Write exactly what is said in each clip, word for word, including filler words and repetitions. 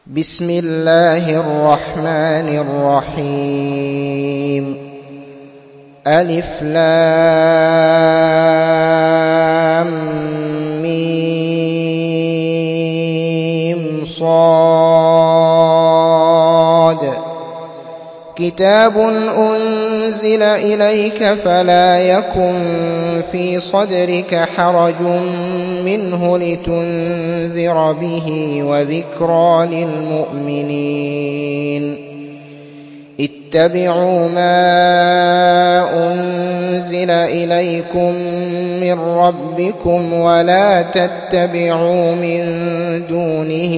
بسم الله الرحمن الرحيم ألف لام ميم صاد كتاب أنزل إليك فلا يكن في صدرك حرج منه لتنذر به وذكرى للمؤمنين اتبعوا ما أنزل إليكم من ربكم ولا تتبعوا من دونه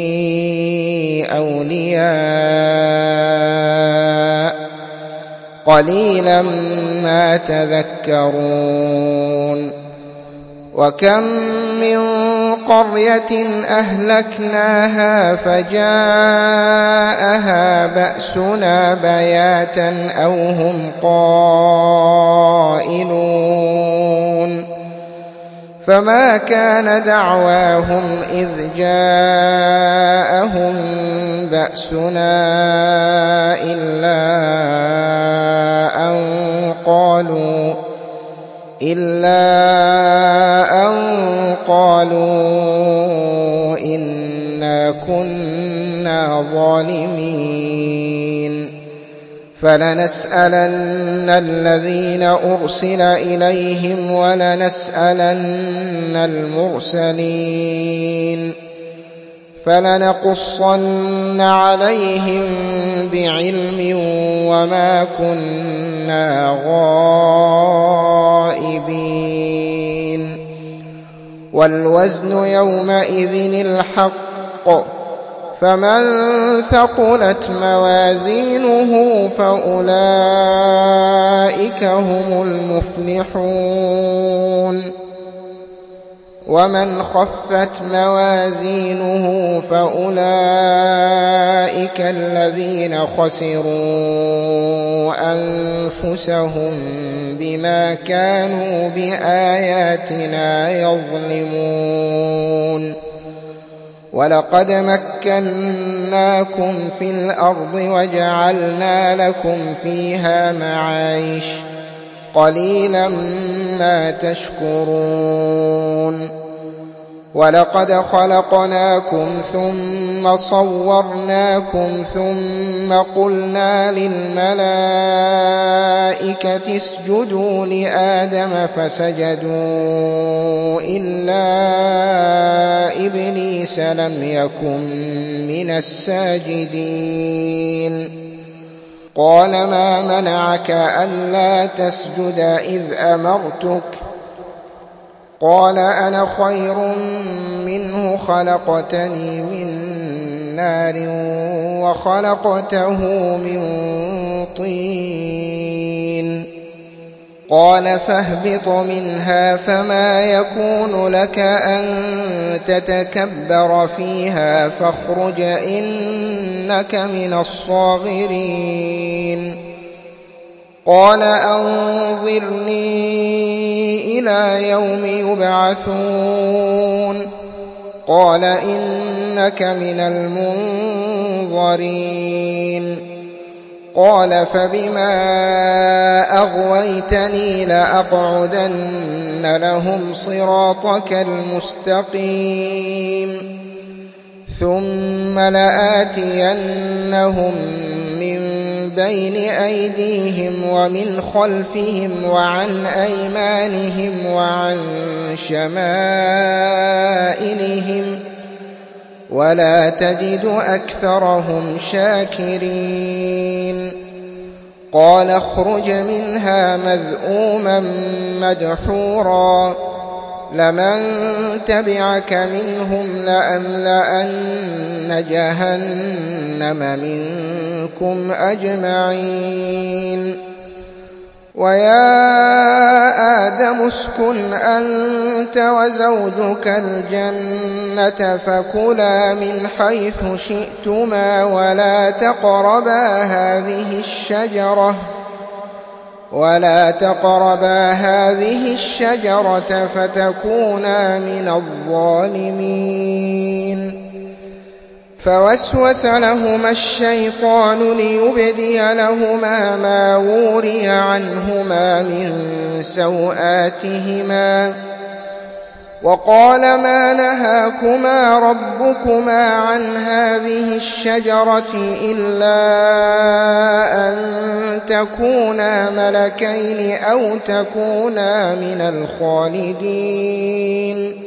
أولياء قليلا ما تذكرون وكم من قرية أهلكناها فجاءها بأسنا بياتا أو هم قائلون فما كان دعواهم إذ جاءهم بأسنا إلا أن قالوا إلا أن قالوا إنا كنا ظالمين فلنسألن الذين أرسل إليهم ولنسألن المرسلين فلنقصن عليهم بعلم وما كنا غائبين والوزن يومئذ الحق فمن ثقلت موازينه فأولئك هم المفلحون ومن خفت موازينه فأولئك الذين خسروا أنفسهم بما كانوا بآياتنا يظلمون ولقد مكناكم في الأرض وجعلنا لكم فيها معايش قليلا ما تشكرون ولقد خلقناكم ثم صورناكم ثم قلنا للملائكة اسجدوا لآدم فسجدوا إلا إبليس لم يكن من الساجدين قال ما منعك ألا تسجد إذ أمرتك قال أنا خير منه خلقتني من نار وخلقته من طين قال فاهبط منها فما يكون لك أن تتكبر فيها فاخرج إنك من الصاغرين قال أنظرني إلى يوم يبعثون قال إنك من المنظرين قال فبما أغويتني لأقعدن لهم صراطك المستقيم ثم لآتينهم من بين أيديهم ومن خلفهم وعن أيمانهم وعن شمائلهم ولا تجد أكثرهم شاكرين قال اخرج منها مذءوما مدحورا لمن تبعك منهم لأملأن جهنم منكم أجمعين ويا آدم اسكن أنت وزوجك الجنة فكلا من حيث شئتما ولا تقربا هذه الشجرة ولا تقربا هذه الشجرة فتكونا من الظالمين فوسوس لهما الشيطان ليبدي لهما ما وري عنهما من سوآتهما وقال ما نهاكما ربكما عن هذه الشجرة إلا أن تكونا ملكين أو تكونا من الخالدين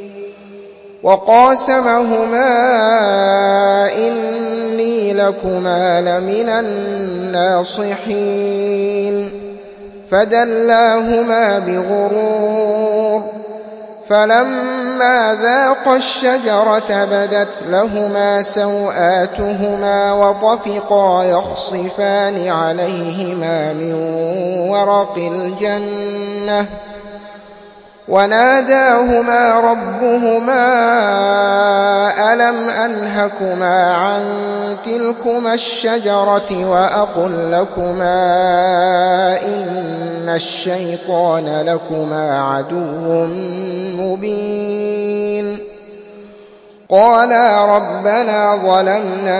وقاسمهما إني لكما لمن الناصحين فدلاهما بغرور فلما ذاقا الشجرة بدت لهما سوآتهما وطفقا يخصفان عليهما من ورق الجنة وناداهما ربهما ألم أنهكما عن تلكما الشجرة وأقل لكما إن الشيطان لكما عدو مبين قالا ربنا ظلمنا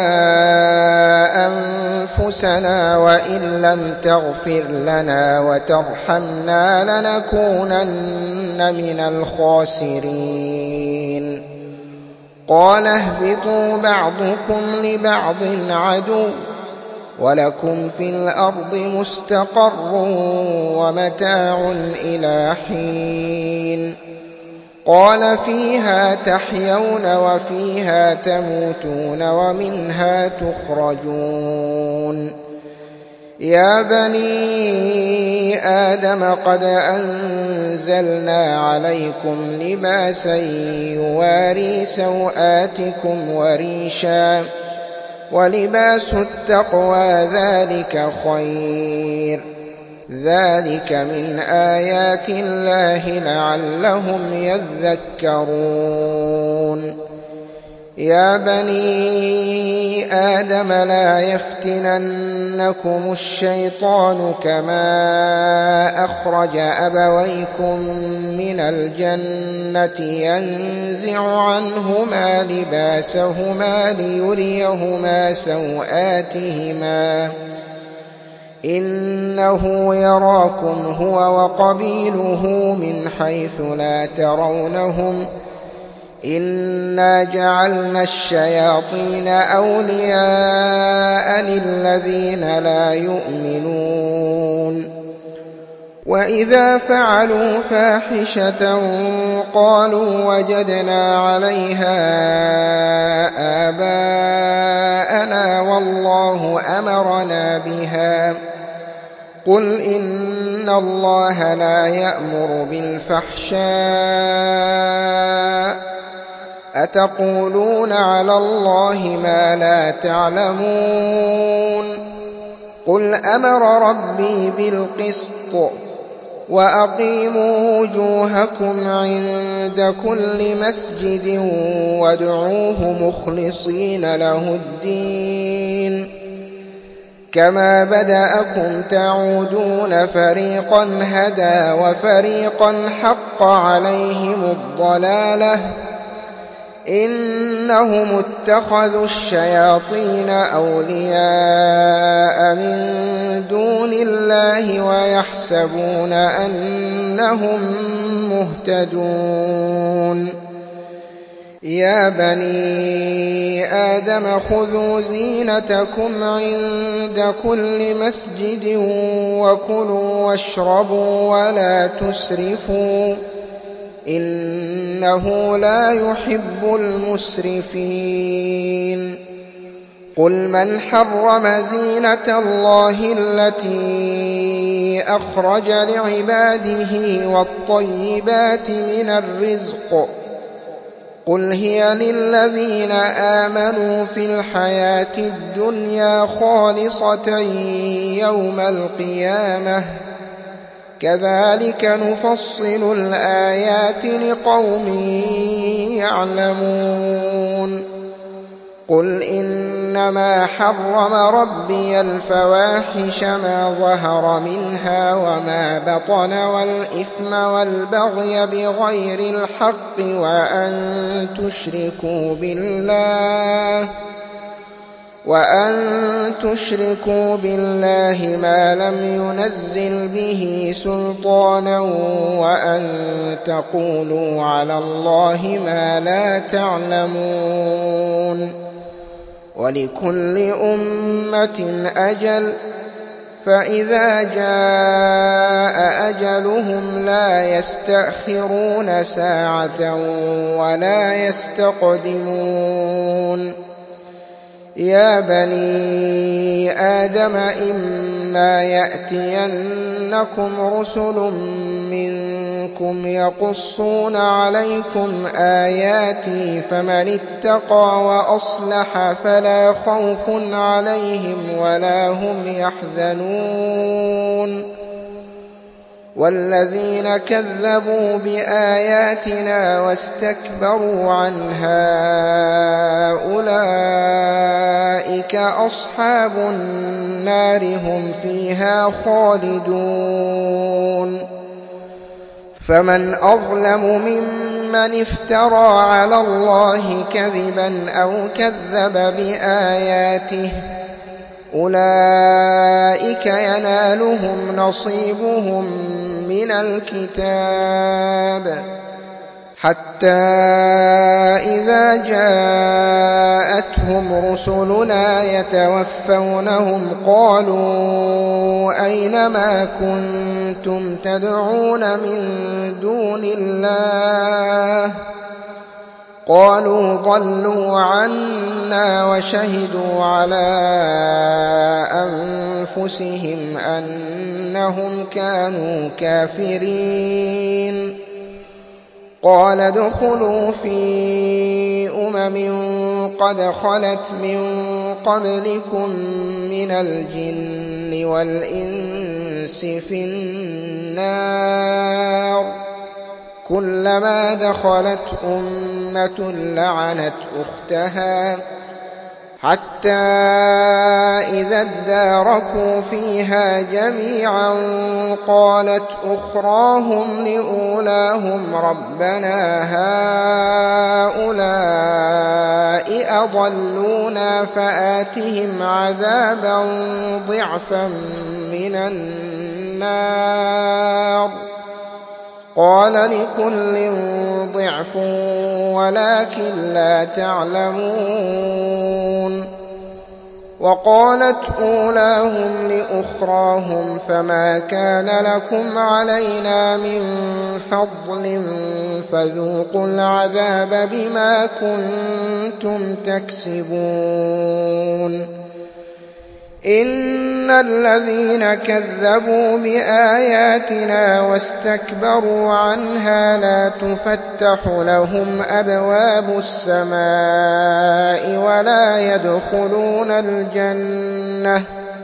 أنفسنا وإن لم تغفر لنا وترحمنا لنكونن من الخاسرين قال اهبطوا بعضكم لبعض عدو ولكم في الأرض مستقر ومتاع إلى حين قال فيها تحيون وفيها تموتون ومنها تخرجون يا بني آدم قد أنزلنا عليكم لباسا يواري سوآتكم وريشا ولباس التقوى ذلك خير ذلك من آيات الله لعلهم يذكرون يا بني آدم لا يفتننكم الشيطان كما أخرج أبويكم من الجنة ينزع عنهما لباسهما ليريهما سوآتهما إنه يراكم هو وقبيله من حيث لا ترونهم إنا جعلنا الشياطين أولياء للذين لا يؤمنون وإذا فعلوا فاحشة قالوا وجدنا عليها آباءنا والله أمرنا بها قل إن الله لا يأمر بالفحشاء أتقولون على الله ما لا تعلمون قل أمر ربي بالقسط وأقيموا وجوهكم عند كل مسجد وادعوه مخلصين له الدين كما بدأكم تعودون فريقا هدى وفريقا حق عليهم الضلالة إنهم اتخذوا الشياطين أولياء من دون الله ويحسبون أنهم مهتدون يا بني آدم خذوا زينتكم عند كل مسجد وكلوا واشربوا ولا تسرفوا إنه لا يحب المسرفين قل من حرم زينة الله التي أخرج لعباده والطيبات من الرزق قل هي للذين آمنوا في الحياة الدنيا خالصة يوم القيامة كذلك نفصل الآيات لقوم يعلمون قل إنما حرم ربي الفواحش ما ظهر منها وما بطن والإثم والبغي بغير الحق وأن تشركوا بالله وأن تشركوا بالله ما لم ينزل به سلطانا وأن تقولوا على الله ما لا تعلمون ولكل أمة أجل فإذا جاء أجلهم لا يستأخرون ساعة ولا يستقدمون يا بني آدم إما يأتينكم رسل منكم يقصون عليكم آياتي فمن اتقى وأصلح فلا خوف عليهم ولا هم يحزنون والذين كذبوا بآياتنا واستكبروا عنها أولئك أصحاب النار هم فيها خالدون فمن أظلم ممن افترى على الله كذبا أو كذب بآياته أولئك ينالهم نصيبهم من الكتاب حتى إذا جاءتهم رسلنا يتوفونهم قالوا أين ما كنتم تدعون من دون الله قالوا ضلوا عنا وشهدوا على أنفسهم أنهم كانوا كافرين قال ادخلوا في أمم قد خلت من قبلكم من الجن والإنس في النار كلما دخلت أمة لعنت أختها حتى إذا اداركوا فيها جميعا قالت أخراهم لأولاهم ربنا هؤلاء أضلونا فآتهم عذابا ضعفا من النار قال لكل ضعف ولكن لا تعلمون وقالت أولاهم لأخراهم فما كان لكم علينا من فضل فذوقوا العذاب بما كنتم تكسبون إن الذين كذبوا بآياتنا واستكبروا عنها لا تفتح لهم أبواب السماء ولا يدخلون الجنة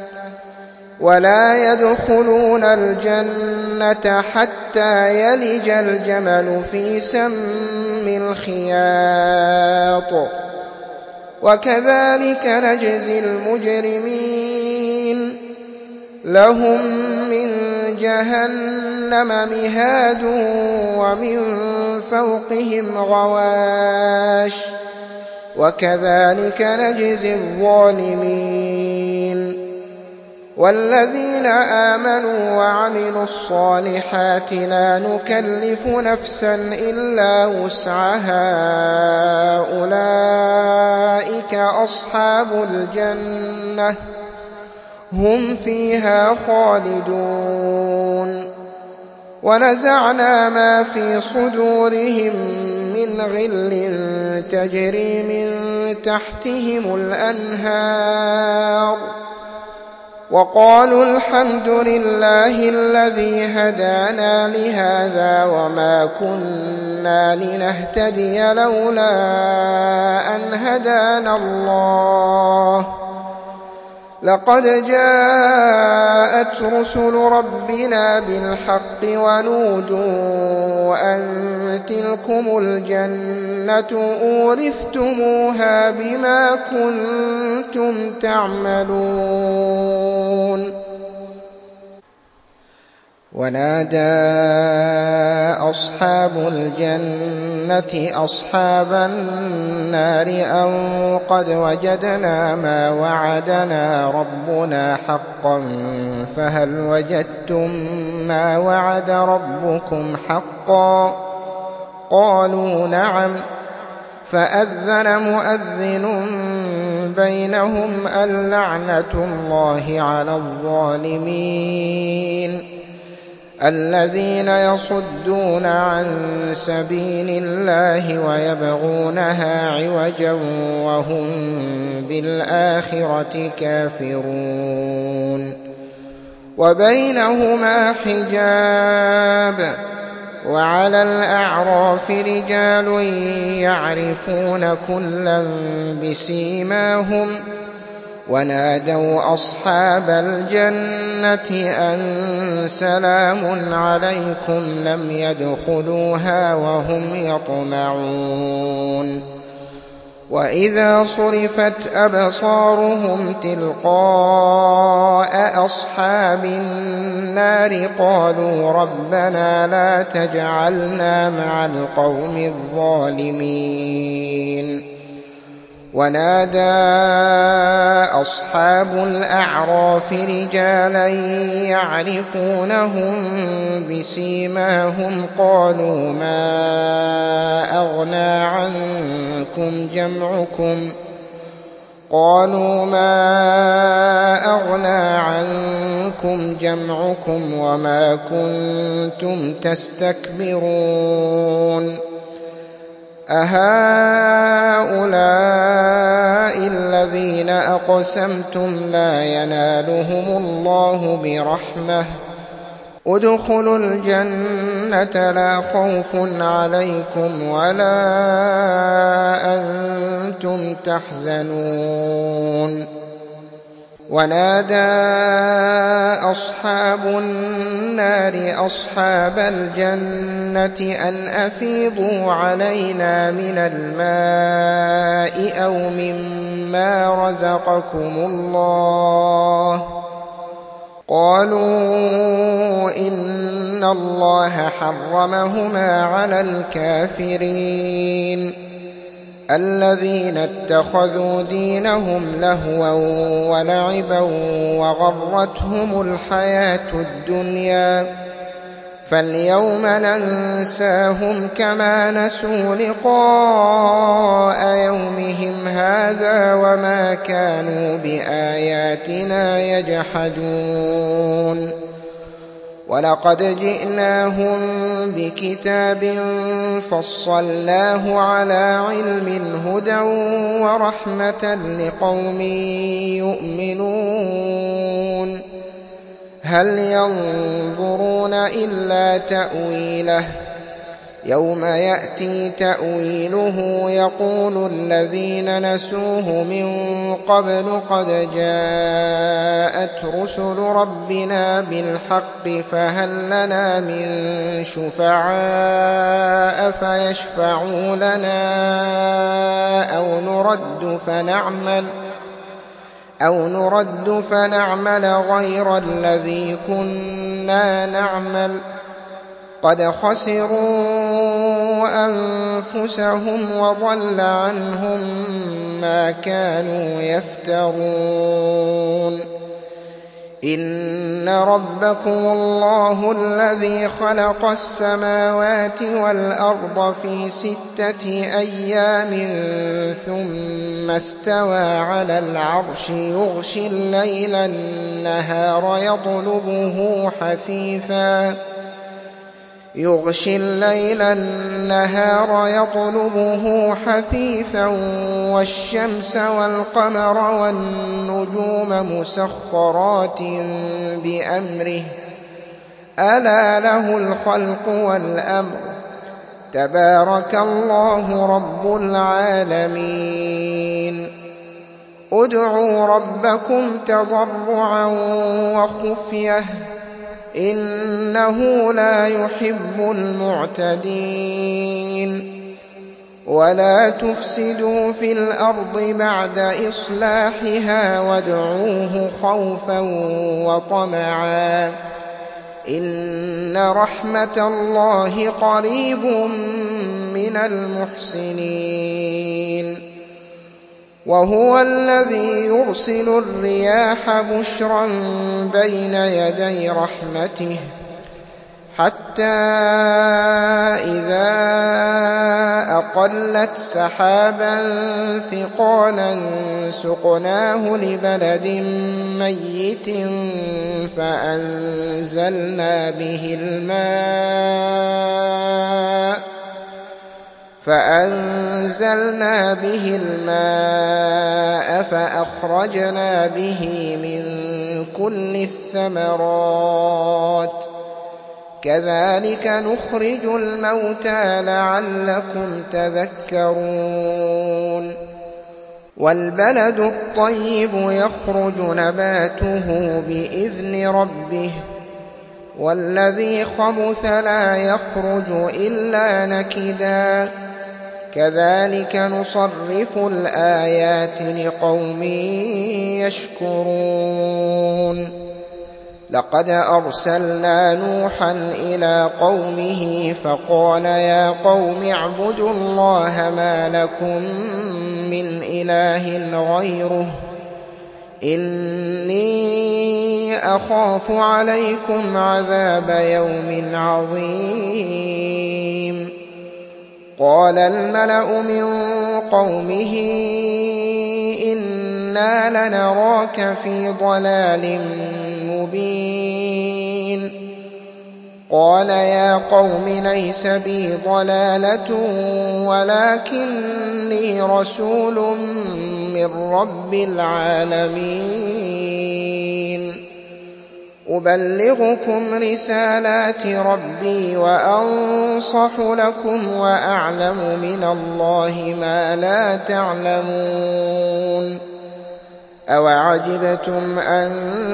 ولا يدخلون الجنة حتى يلج الجمل في سم الخياط وكذلك نجزي المجرمين لهم من جهنم مهاد ومن فوقهم غواش وكذلك نجزي الظالمين والذين آمنوا وعملوا الصالحات لا نكلف نفسا إلا وسعها أولئك أصحاب الجنة هم فيها خالدون ونزعنا ما في صدورهم من غل تجري من تحتهم الأنهار وقالوا الحمد لله الذي هدانا لهذا وما كنا لنهتدي لولا أن هدانا الله لقد جاءت رسل ربنا بالحق ونودوا أن تلكم الجنة أورثتموها بما كنتم تعملون ونادى أصحاب الجنة أصحاب النار أن قد وجدنا ما وعدنا ربنا حقا فهل وجدتم ما وعد ربكم حقا؟ قالوا نعم. فأذن مؤذن بينهم اللعنة الله على الظالمين الذين يصدون عن سبيل الله ويبغونها عوجا وهم بالآخرة كافرون. وبينهما حجاب وعلى الأعراف رجال يعرفون كلا بسيماهم ونادوا أصحاب الجنة أن سلام عليكم لم يدخلوها وهم يطمعون. وإذا صرفت أبصارهم تلقاء أصحاب النار قالوا ربنا لا تجعلنا مع القوم الظالمين. ونادى أصحاب الأعراف رجالا يعرفونهم بسيماهم قالوا ما أغنى عنكم جمعكم قالوا ما أغنى عنكم جمعكم وما كنتم تستكبرون أهؤلاء الذين أقسمتم لا ينالهم الله برحمة ادخلوا الجنة لا خوف عليكم ولا أنتم تحزنون. ونادى أصحاب النار أصحاب الجنة أن أفيضوا علينا من الماء أو مما رزقكم الله قالوا إن الله حرمهما على الكافرين الذين اتخذوا دينهم لهوا ولعبا وغرتهم الحياة الدنيا فاليوم ننساهم كما نسوا لقاء يومهم هذا وما كانوا بآياتنا يجحدون. ولقد جئناهم بكتاب فصلناه على علم هدى ورحمة لقوم يؤمنون هل ينظرون إلا تأويله يوم يأتي تأويله يقول الذين نسوه من قبل قد جاءت رسل ربنا بالحق فهل لنا من شفعاء فيشفعوا لنا أو نرد فنعمل أو نرد فنعمل غير الذي كنا نعمل قد خسروا أنفسهم وضل عنهم ما كانوا يفترون. إن ربكم الله الذي خلق السماوات والأرض في ستة أيام ثم استوى على العرش يغشي الليل النهار يطلبه حثيثا يغشي الليل النهار يطلبه حثيثا والشمس والقمر والنجوم مسخرات بأمره ألا له الخلق والأمر تبارك الله رب العالمين. ادعوا ربكم تضرعا وخفية إنه لا يحب المعتدين. ولا تفسدوا في الأرض بعد إصلاحها وادعوه خوفا وطمعا إِنَّ رَحْمَتَ اللَّهِ قَرِيبٌ مِّنَ الْمُحْسِنِينَ وَهُوَ الَّذِي يُرْسِلُ الرِّيَاحَ بُشْرًا بَيْنَ يَدَيْ رَحْمَتِهِ حَتَّىٰ إِذَا أَقَلَّتْ سَحَابًا ثِقَالًا سُقْنَاهُ لِبَلَدٍ مَّيِّتٍ فَأَنزَلْنَا بِهِ الْمَاءَ فَأَنزَلْنَا بِهِ الْمَاءَ فَأَخْرَجْنَا بِهِ مِن كُلِّ الثَّمَرَاتِ ۚ كَذَٰلِكَ نُخْرِجُ الْمَوْتَىٰ لَعَلَّكُمْ تَذَكَّرُونَ وَالْبَلَدُ الطَّيِّبُ يَخْرُجُ نَبَاتُهُ بِإِذْنِ رَبِّهِ وَالَّذِي خَبُثَ لَا يَخْرُجُ إِلَّا نَكِدًا ۚ كَذَٰلِكَ نُصَرِّفُ الْآيَاتِ لِقَوْمٍ يَشْكُرُونَ لَقَدْ أَرْسَلْنَا نُوحًا إِلَىٰ قَوْمِهِ فَقَالَ يَا قَوْمِ اعْبُدُوا اللَّهَ مَا لَكُم مِّنْ إِلَٰهٍ غَيْرُهُ إِنِّي أَخَافُ عَلَيْكُمْ عَذَابَ يَوْمٍ عَظِيمٍ قَالَ الْمَلَأُ مِن قَوْمِهِ إِنَّا لَنَرَاكَ فِي ضَلَالٍ مُّبِينٍ قَالَ يَا قَوْمِ لَيْسَ بِي ضَلَالَةٌ وَلَٰكِنِّي رَسُولٌ مِّن رَّبِّ الْعَالَمِينَ أُبَلِّغُكُمْ رِسَالَاتِ رَبِّي وَأَنصَحُ لَكُمْ وَأَعْلَمُ مِنَ اللَّهِ مَا لَا تَعْلَمُونَ أَوَعَجِبْتُمْ أَن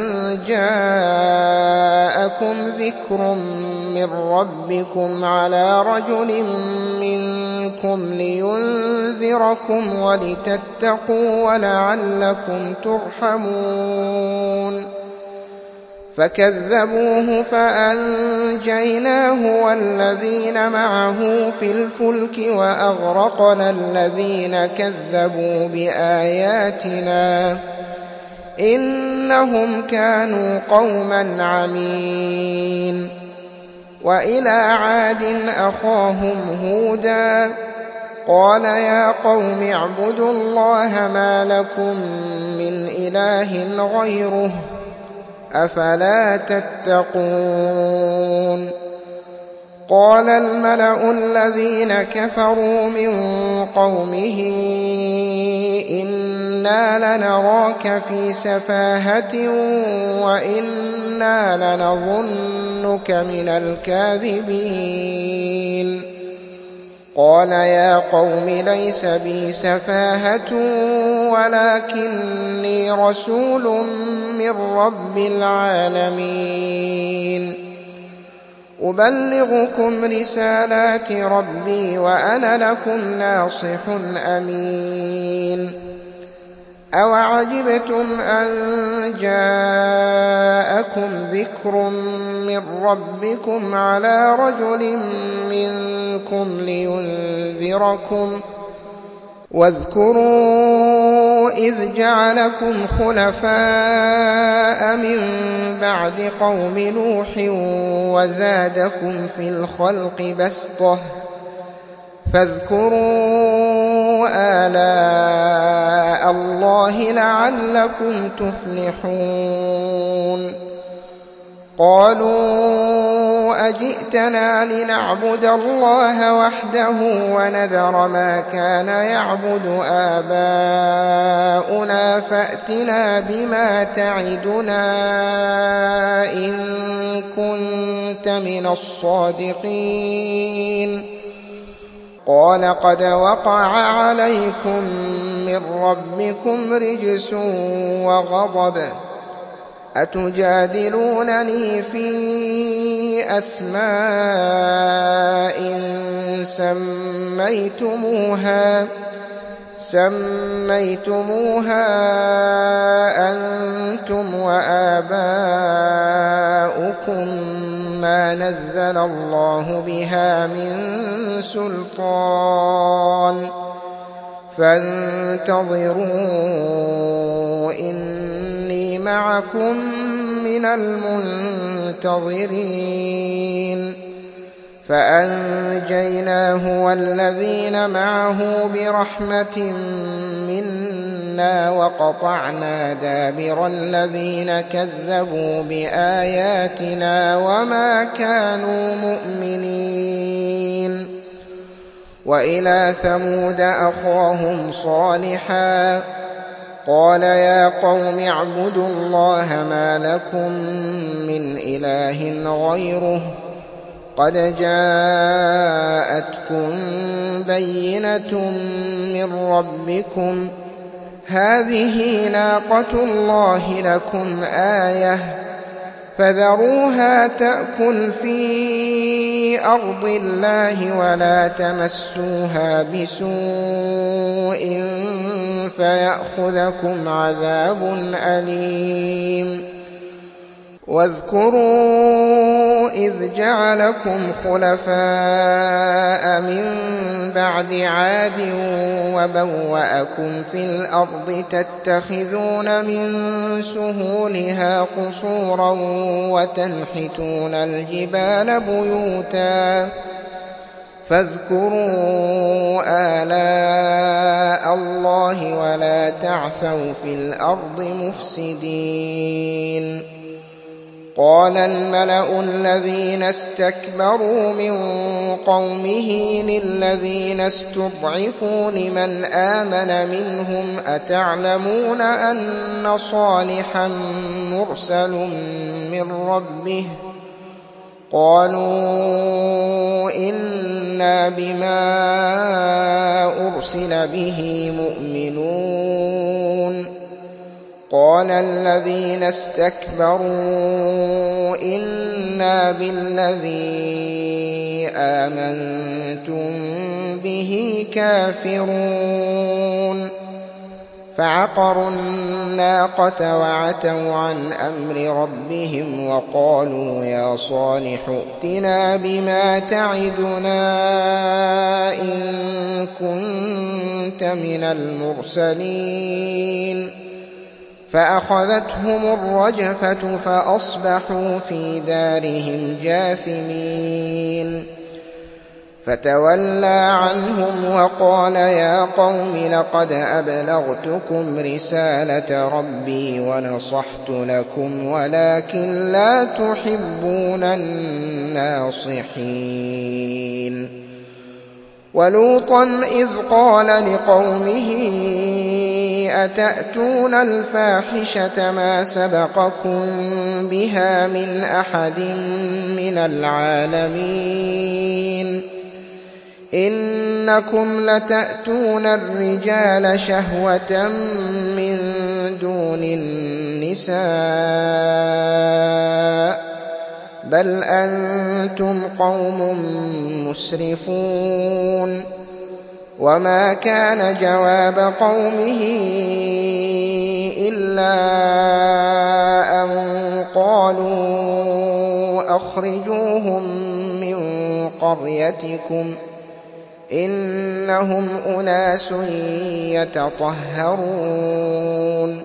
جَاءَكُمْ ذِكْرٌ مِّن رَّبِّكُمْ عَلَىٰ رَجُلٍ مِّنكُمْ لِيُنذِرَكُمْ وَلِتَتَّقُوا وَلَعَلَّكُمْ تُرْحَمُونَ فَكَذَّبُوهُ فَأَنجَيْنَاهُ وَالَّذِينَ مَعَهُ فِي الْفُلْكِ وَأَغْرَقْنَا الَّذِينَ كَذَّبُوا بِآيَاتِنَا ۚ إِنَّهُمْ كَانُوا قَوْمًا عَمِينَ وَإِلَىٰ عَادٍ أَخَاهُمْ هُودًا قَالَ يَا قَوْمِ اعْبُدُوا اللَّهَ مَا لَكُم مِّنْ إِلَٰهٍ غَيْرُهُ أَفَلَا تَتَّقُونَ قَالَ الْمَلَأُ الَّذِينَ كَفَرُوا مِن قَوْمِهِ إِنَّا لَنَرَاكَ فِي سَفَاهَةٍ وَإِنَّا لَنَظُنُّكَ مِنَ الْكَاذِبِينَ قَالَ يَا قَوْمِ لَيْسَ بِي سَفَاهَةٌ وَلَٰكِنِّي رَسُولٌ مِّن رَّبِّ الْعَالَمِينَ أُبَلِّغُكُمْ رِسَالَاتِ رَبِّي وَأَنَا لَكُمْ نَاصِحٌ أَمِينٌ أَوَعَجِبْتُمْ أَن جَاءَكُمْ ذِكْرٌ مِّن رَّبِّكُمْ عَلَىٰ رَجُلٍ مِّنكُمْ لِيُنذِرَكُمْ ۖ وَاذْكُرُوا إِذْ جَعَلَكُمْ خُلَفَاءَ مِن بَعْدِ قَوْمِ نُوحٍ وَزَادَكُمْ فِي الْخَلْقِ بَسْطَةً ۖ فاذكروا آلاء اللَّهِ لَعَلَّكُمْ تُفْلِحُونَ قَالُوا أَجِئْتَنَا لِنَعْبُدَ اللَّهَ وَحْدَهُ وَنَذَرَ مَا كَانَ يَعْبُدُ آبَاؤُنَا فَأْتِنَا بِمَا تَعِدُنَا إِن كُنتَ مِنَ الصَّادِقِينَ قَالَ قَدْ وَقَعَ عَلَيْكُم مِّن رَّبِّكُمْ رِجْسٌ وَغَضَبٌ ۖ أَتُجَادِلُونَنِي فِي أَسْمَاءٍ سَمَّيْتُمُوهَا سَمَّيْتُمُوهَا أَنتُمْ وَآبَاؤُكُم مَا نَزَّلَ اللَّهُ بِهَا مِن سُلْطَانٍ فَانتَظِرُوا إِنِّي مَعَكُم مِّنَ الْمُنتَظِرِينَ فَأَنجَيْنَاهُ وَالَّذِينَ مَعَهُ بِرَحْمَةٍ مِّنَّا وَقَطَعْنَا دَابِرَ الَّذِينَ كَذَّبُوا بِآيَاتِنَا وَمَا كَانُوا مُؤْمِنِينَ وَإِلَىٰ ثَمُودَ أَخَاهُمْ صَالِحًا قَالَ يَا قَوْمِ اعْبُدُوا اللَّهَ مَا لَكُم مِّنْ إِلَٰهٍ غَيْرُهُ قَدْ جَاءَتْكُم بَيِّنَةٌ مِّن رَّبِّكُمْ ۖ هَٰذِهِ نَاقَةُ اللَّهِ لَكُمْ آيَةً فَذَرُوهَا تَأْكُلْ فِي أَرْضِ اللَّهِ وَلَا تَمَسُّوهَا بِسُوءٍ فَيَأْخُذَكُمْ عَذَابٌ أَلِيمٌ وَاذْكُرُوا إِذْ جَعَلَكُمْ خُلَفَاءَ مِن بَعْدِ عَادٍ وَبَوَّأَكُمْ فِي الْأَرْضِ تَتَّخِذُونَ مِن سُهُولِهَا قُصُورًا وَتَنْحِتُونَ الْجِبَالَ بُيُوتًا فَاذْكُرُوا آلَاءَ اللَّهِ وَلَا تَعْثَوْا فِي الْأَرْضِ مُفْسِدِينَ قَالَ الْمَلَأُ الَّذِينَ اسْتَكْبَرُوا مِن قَوْمِهِ لِلَّذِينَ اسْتُضْعِفُوا لِمَنْ آمَنَ مِنْهُمْ أَتَعْلَمُونَ أَنَّ صَالِحًا مُّرْسَلٌ مِّن رَّبِّهِ ۚ قَالُوا إِنَّا بِمَا أُرْسِلَ بِهِ مُؤْمِنُونَ قَالَ الَّذِينَ اسْتَكْبَرُوا إِنَّا بِالَّذِي آمَنتُم بِهِ كَافِرُونَ فَعَقَرُوا النَّاقَةَ وَعَتَوْا عَنْ أَمْرِ رَبِّهِمْ وَقَالُوا يَا صَالِحُ ائْتِنَا بِمَا تَعِدُنَا إِن كُنتَ مِنَ الْمُرْسَلِينَ فَأَخَذَتْهُمُ الرَّجْفَةُ فَأَصْبَحُوا فِي دَارِهِمْ جَاثِمِينَ فَتَوَلَّىٰ عَنْهُمْ وَقَالَ يَا قَوْمِ لَقَدْ أَبْلَغْتُكُمْ رِسَالَةَ رَبِّي وَنَصَحْتُ لَكُمْ وَلَٰكِن لَّا تُحِبُّونَ النَّاصِحِينَ وَلُوطًا إِذْ قَالَ لِقَوْمِهِ أَتَأْتُونَ الْفَاحِشَةَ مَا سَبَقَكُم بِهَا مِنْ أَحَدٍ مِّنَ الْعَالَمِينَ إِنَّكُمْ لَتَأْتُونَ الرِّجَالَ شَهْوَةً مِّن دُونِ النِّسَاءِ بَلْ أَنتُمْ قَوْمٌ مُّسْرِفُونَ وَمَا كَانَ جَوَابَ قَوْمِهِ إِلَّا أَن قَالُوا أَخْرِجُوهُم مِّن قَرْيَتِكُمْ إِنَّهُمْ أُنَاسٌ يَتَطَهَّرُونَ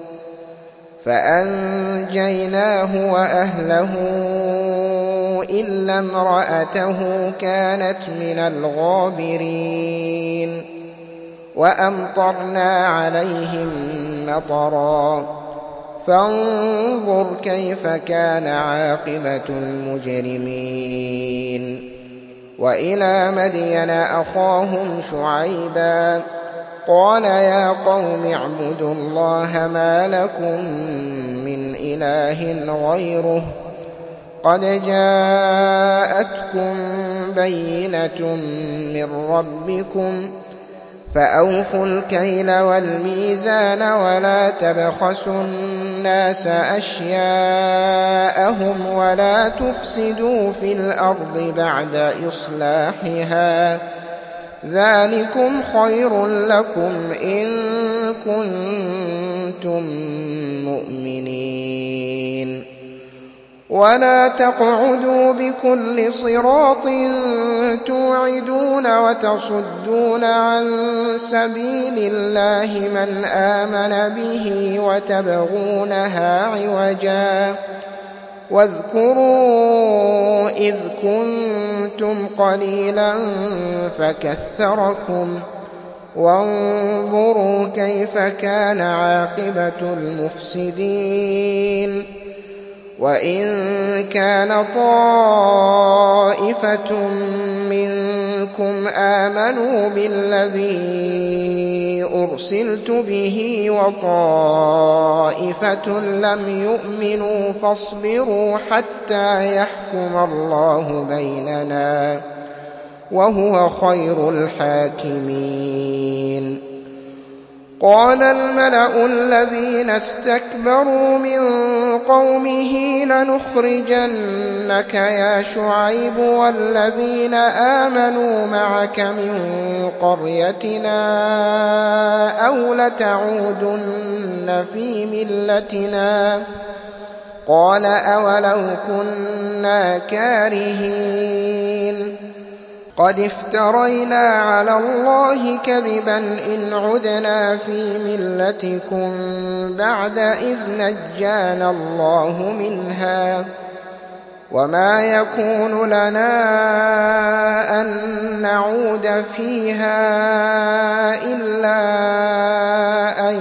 فَأَنجَيْنَاهُ وَأَهْلَهُ إِلَّا امْرَأَتَهُ كَانَتْ مِنَ الْغَابِرِينَ وَأَمْطَرْنَا عَلَيْهِم مَّطَرًا فَانظُرْ كَيْفَ كَانَ عَاقِبَةُ الْمُجْرِمِينَ وَإِلَىٰ مَدْيَنَ أَخَاهُمْ شُعَيْبًا قَالَ يَا قَوْمِ اعْبُدُوا اللَّهَ مَا لَكُم مِّنْ إِلَٰهٍ غَيْرُهُ قَدْ جَاءَتْكُم بَيِّنَةٌ مِّن رَّبِّكُمْ فَأَوْفُوا الْكَيْلَ وَالْمِيزَانَ وَلَا تَبْخَسُوا النَّاسَ أَشْيَاءَهُمْ وَلَا تُفْسِدُوا فِي الْأَرْضِ بَعْدَ إِصْلَاحِهَا ۚ ذَٰلِكُمْ خَيْرٌ لَّكُمْ إِن كُنتُم مُّؤْمِنِينَ ولا تقعدوا بكل صراط توعدون وتصدون عن سبيل الله من آمن به وتبغونها عوجا واذكروا إذ كنتم قليلا فكثركم وانظروا كيف كان عاقبة المفسدين. وإن كان طائفة منكم آمنوا بالذي أرسلت به وطائفة لم يؤمنوا فاصبروا حتى يحكم الله بيننا وهو خير الحاكمين. قال الملأ الذين استكبروا من قومه لنخرجنك يا شعيب والذين آمنوا معك من قريتنا أو لتعودن في ملتنا قال أولو كنا كارهين قد افترينا على الله كذبا إن عدنا في ملتكم بعد إذ نجانا الله منها وما يكون لنا أن نعود فيها إلا أن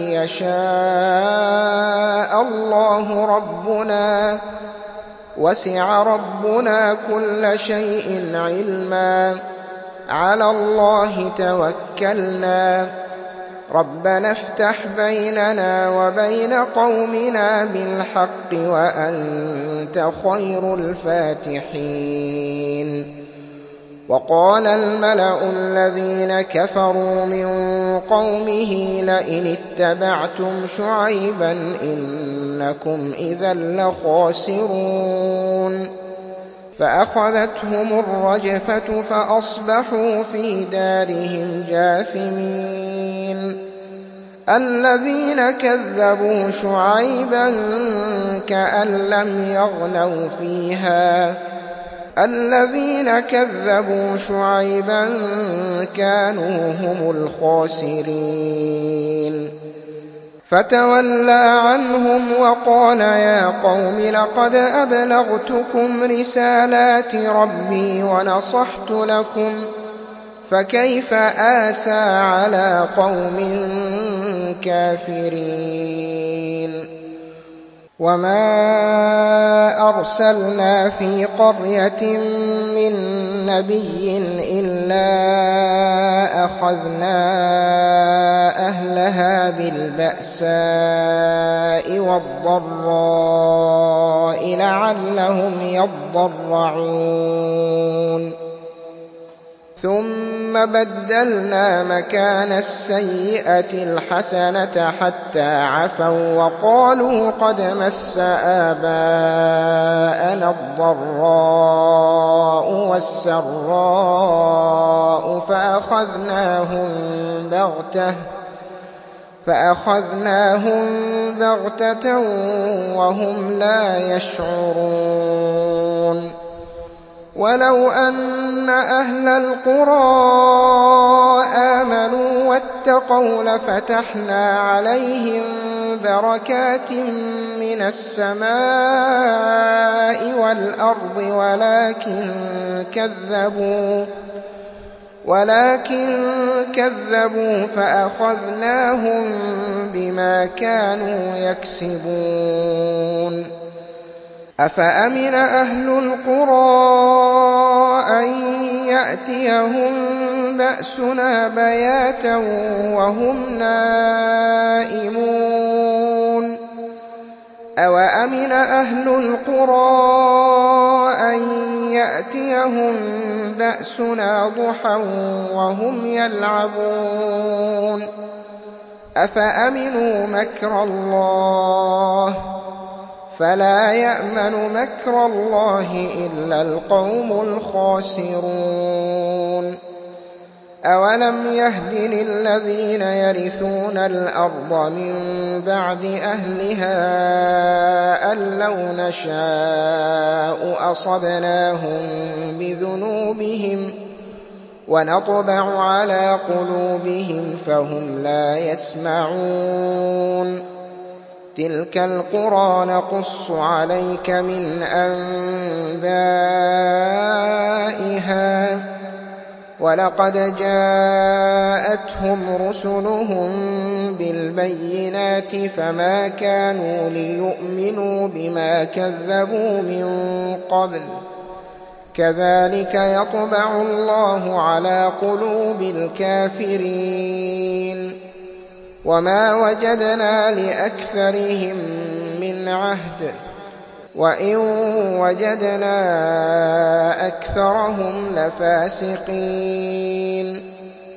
يشاء الله ربنا وسع ربنا كل شيء علما على الله توكلنا ربنا افتح بيننا وبين قومنا بالحق وأنت خير الفاتحين. وقال الملأ الذين كفروا من قومه لئن اتبعتم شعيبا إنكم إذا لخاسرون فأخذتهم الرجفة فأصبحوا في دارهم جاثمين. الذين كذبوا شعيبا كأن لم يغنوا فيها الذين كذبوا شعيبا كانوا هم الخاسرين. فتولى عنهم وقال يا قوم لقد أبلغتكم رسالات ربي ونصحت لكم فكيف آسى على قوم كافرين. وما أرسلنا في قرية من نبي إلا أخذنا أهلها بالبأساء والضراء لعلهم يضرعون ثم بدلنا مكان السيئة الحسنة حتى عفوا وقالوا قد مس آباءنا الضراء والسراء فأخذناهم بغتة فأخذناهم بغتة وهم لا يشعرون. ولو أن أهل القرى آمنوا واتقوا لفتحنا عليهم بركات من السماء والأرض ولكن كذبوا ولكن كذبوا فأخذناهم بما كانوا يكسبون. أفأمن أهل القرى أن يأتيهم بأسنا بياتا وهم نائمون أوأمن أهل القرى أن يأتيهم بأسنا ضحى وهم يلعبون أفأمنوا مكر الله فلا يأمن مكر الله إلا القوم الخاسرون. أَوَلَمْ يَهْدِ لِلَّذِينَ يَرِثُونَ الْأَرْضَ مِن بَعْدِ أَهْلِهَا أَن لَّوْ نَشَاءُ أَصَبْنَاهُم بِذُنُوبِهِمْ وَنَطْبَعُ عَلَىٰ قُلُوبِهِمْ فَهُمْ لَا يَسْمَعُونَ تِلْكَ الْقُرَىٰ نَقُصُّ عَلَيْكَ مِنْ أَنبَائِهَا ۚ وَلَقَدْ جَاءَتْهُمْ رُسُلُهُم بِالْبَيِّنَاتِ فَمَا كَانُوا لِيُؤْمِنُوا بِمَا كَذَّبُوا مِن قَبْلُ ۚ كَذَٰلِكَ يَطْبَعُ اللَّهُ عَلَىٰ قُلُوبِ الْكَافِرِينَ وَمَا وَجَدْنَا لِأَكْثَرِهِم مِّنْ عَهْدٍ وَإِن وَجَدْنَا أَكْثَرَهُمْ لَفَاسِقِينَ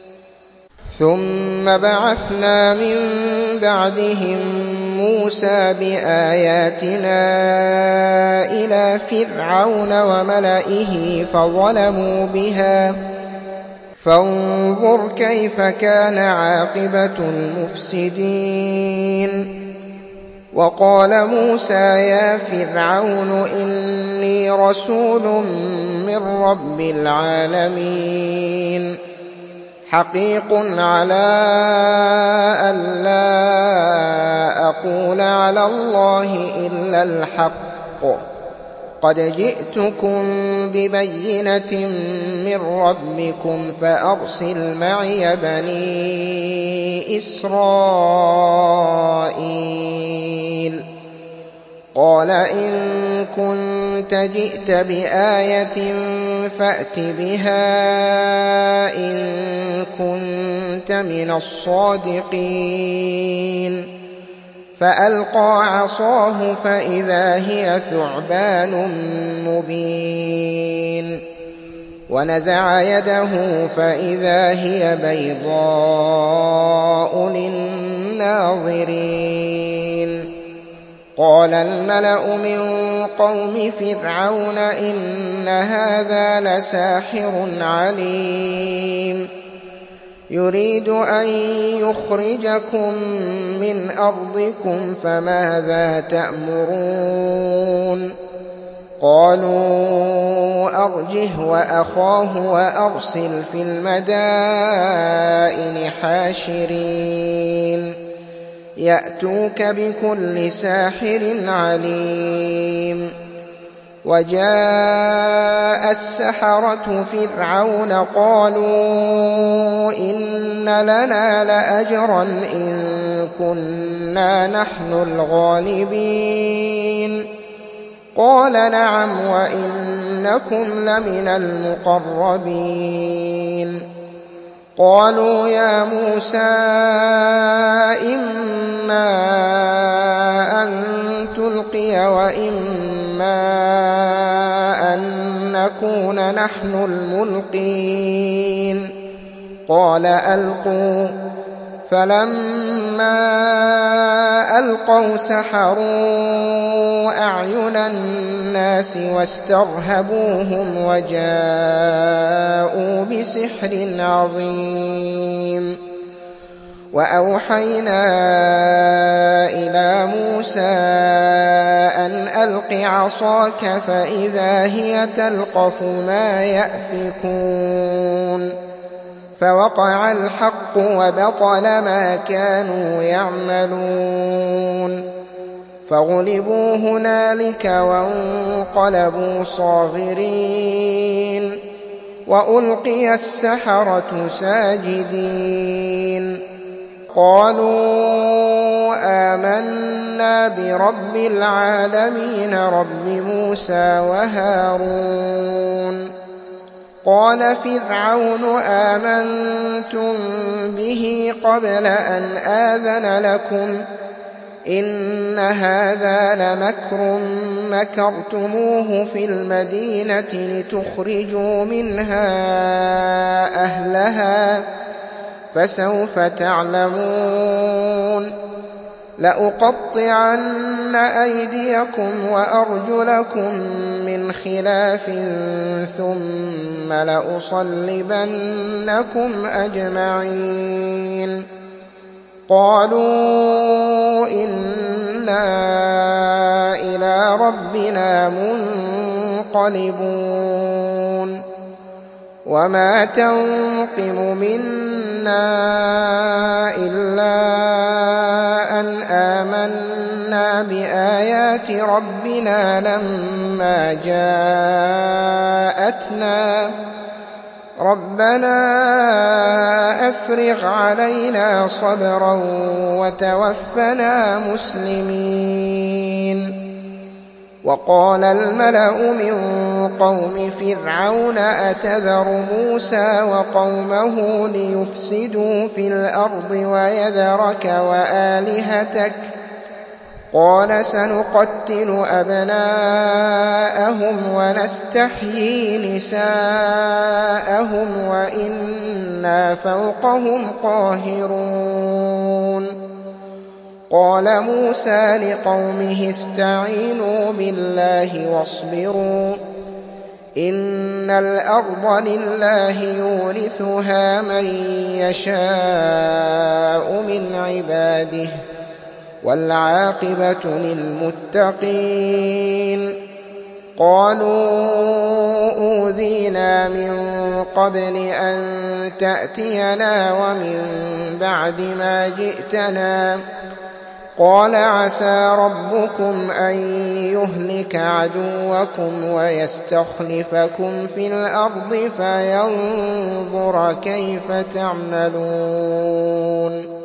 ثُمَّ بَعَثْنَا مِن بَعْدِهِم مُّوسَىٰ بِآيَاتِنَا إِلَىٰ فِرْعَوْنَ وَمَلَئِهِ فَظَلَمُوا بِهَا ۖ فانظُرْ كَيْفَ كَانَ عَاقِبَةُ الْمُفْسِدِينَ وَقَالَ مُوسَىٰ يَا فِرْعَوْنُ إِنِّي رَسُولٌ مِّن رَّبِّ الْعَالَمِينَ حَقِيقٌ عَلَىٰ أَلَّا أَقُولَ عَلَى اللَّهِ إِلَّا الْحَقَّ قَدْ جِئْتُكُم بِبَيِّنَةٍ مِّن رَّبِّكُمْ فَأَرْسِلْ مَعِيَ بَنِي إِسْرَائِيلَ قَالَ إِن كُنتَ جِئْتَ بِآيَةٍ فَأْتِ بِهَا إِن كُنتَ مِنَ الصَّادِقِينَ فَأَلْقَىٰ عَصَاهُ فَإِذَا هِيَ ثُعْبَانٌ مُّبِينٌ وَنَزَعَ يَدَهُ فَإِذَا هِيَ بَيْضَاءُ لِلنَّاظِرِينَ قَالَ الْمَلَأُ مِن قَوْمِ فِرْعَوْنَ إِنَّ هَٰذَا لَسَاحِرٌ عَلِيمٌ يُرِيدُ أَن يُخْرِجَكُم مِّنْ أَرْضِكُمْ فَمَاذَا تَأْمُرُونَ قَالُوا أَرْجِهْ وَأَخَاهُ وَأَرْسِلْ فِي الْمَدَائِنِ حَاشِرِينَ يَأْتُوكَ بِكُلِّ سَاحِرٍ عَلِيمٍ وَجَاءَ السَّحَرَةُ فِرْعَوْنَ قَالُوا إِنَّ لَنَا لَأَجْرًا إِن كُنَّا نَحْنُ الْغَالِبِينَ قَالَ نَعَمْ وَإِنَّكُمْ لَمِنَ الْمُقَرَّبِينَ قَالُوا يَا مُوسَىٰ إِمَّا أَن تُلْقِيَ وَإِمَّا أَن نَّكُونَ نَحْنُ الْمُلْقِينَ قَالَ أَلْقُوا ۖ فَلَمَّا أَلْقَوْا سَحَرُوا أَعْيُنَ النَّاسِ وَاسْتَرْهَبُوهُمْ وَجَاءُوا بِسِحْرٍ عَظِيمٍ وَأَوْحَيْنَا إِلَىٰ مُوسَىٰ أَنْ أَلْقِ عَصَاكَ فَإِذَا هِيَ تَلْقَفُ مَا يَأْفِكُونَ فَوَقَعَ الْحَقُّ وَبَطَلَ مَا كَانُوا يَعْمَلُونَ فَغُلِبُوا هُنَالِكَ وَانقَلَبُوا صَاغِرِينَ وَأُلْقِيَ السَّحَرَةُ سَاجِدِينَ قَالُوا آمَنَّا بِرَبِّ الْعَالَمِينَ رَبِّ مُوسَىٰ وَهَارُونَ قَالَ فِرْعَوْنُ آمَنتُم بِهِ قَبْلَ أَنْ آذَنَ لَكُمْ ۖ إِنَّ هَٰذَا لَمَكْرٌ مَّكَرْتُمُوهُ فِي الْمَدِينَةِ لِتُخْرِجُوا مِنْهَا أَهْلَهَا ۖ فَسَوْفَ تَعْلَمُونَ لَأُقَطِّعَنَّ أَيْدِيَكُمْ وَأَرْجُلَكُم مِّنْ خِلَافٍ ثُمَّ لَأُصَلِّبَنَّكُمْ أَجْمَعِينَ قَالُوا إِنَّا إِلَىٰ رَبِّنَا مُنقَلِبُونَ وَمَا تَنقِمُ مِنَّا إِلَّا أَنْ آمَنَّا بِآيَاتِ رَبِّنَا لَمَّا جَاءَتْنَا رَبَّنَا أَفْرِغْ عَلَيْنَا صَبْرًا وَتَوَفَّنَا مُسْلِمِينَ وَقَالَ الْمَلَأُ مِن قَوْمِ فِرْعَوْنَ أَتَذَرُ مُوسَىٰ وَقَوْمَهُ لِيُفْسِدُوا فِي الْأَرْضِ وَيَذَرَكَ وَآلِهَتَكَ ۚ قَالَ سَنُقَتِّلُ أَبْنَاءَهُمْ وَنَسْتَحْيِي نِسَاءَهُمْ وَإِنَّا فَوْقَهُمْ قَاهِرُونَ قَالَ مُوسَىٰ لِقَوْمِهِ اسْتَعِينُوا بِاللَّهِ وَاصْبِرُوا إِنَّ الْأَرْضَ لِلَّهِ يُورِثُهَا مَن يَشَاءُ مِنْ عِبَادِهِ ۖ وَالْعَاقِبَةُ لِلْمُتَّقِينَ قَالُوا أُوذِينَا مِن قَبْلِ أَن تَأْتِيَنَا وَمِن بَعْدِ مَا جِئْتَنَا ۚ قَالَ عَسَىٰ رَبُّكُمْ أَن يُهْلِكَ عَدُوَّكُمْ وَيَسْتَخْلِفَكُمْ فِي الْأَرْضِ فَيَنظُرَ كَيْفَ تَعْمَلُونَ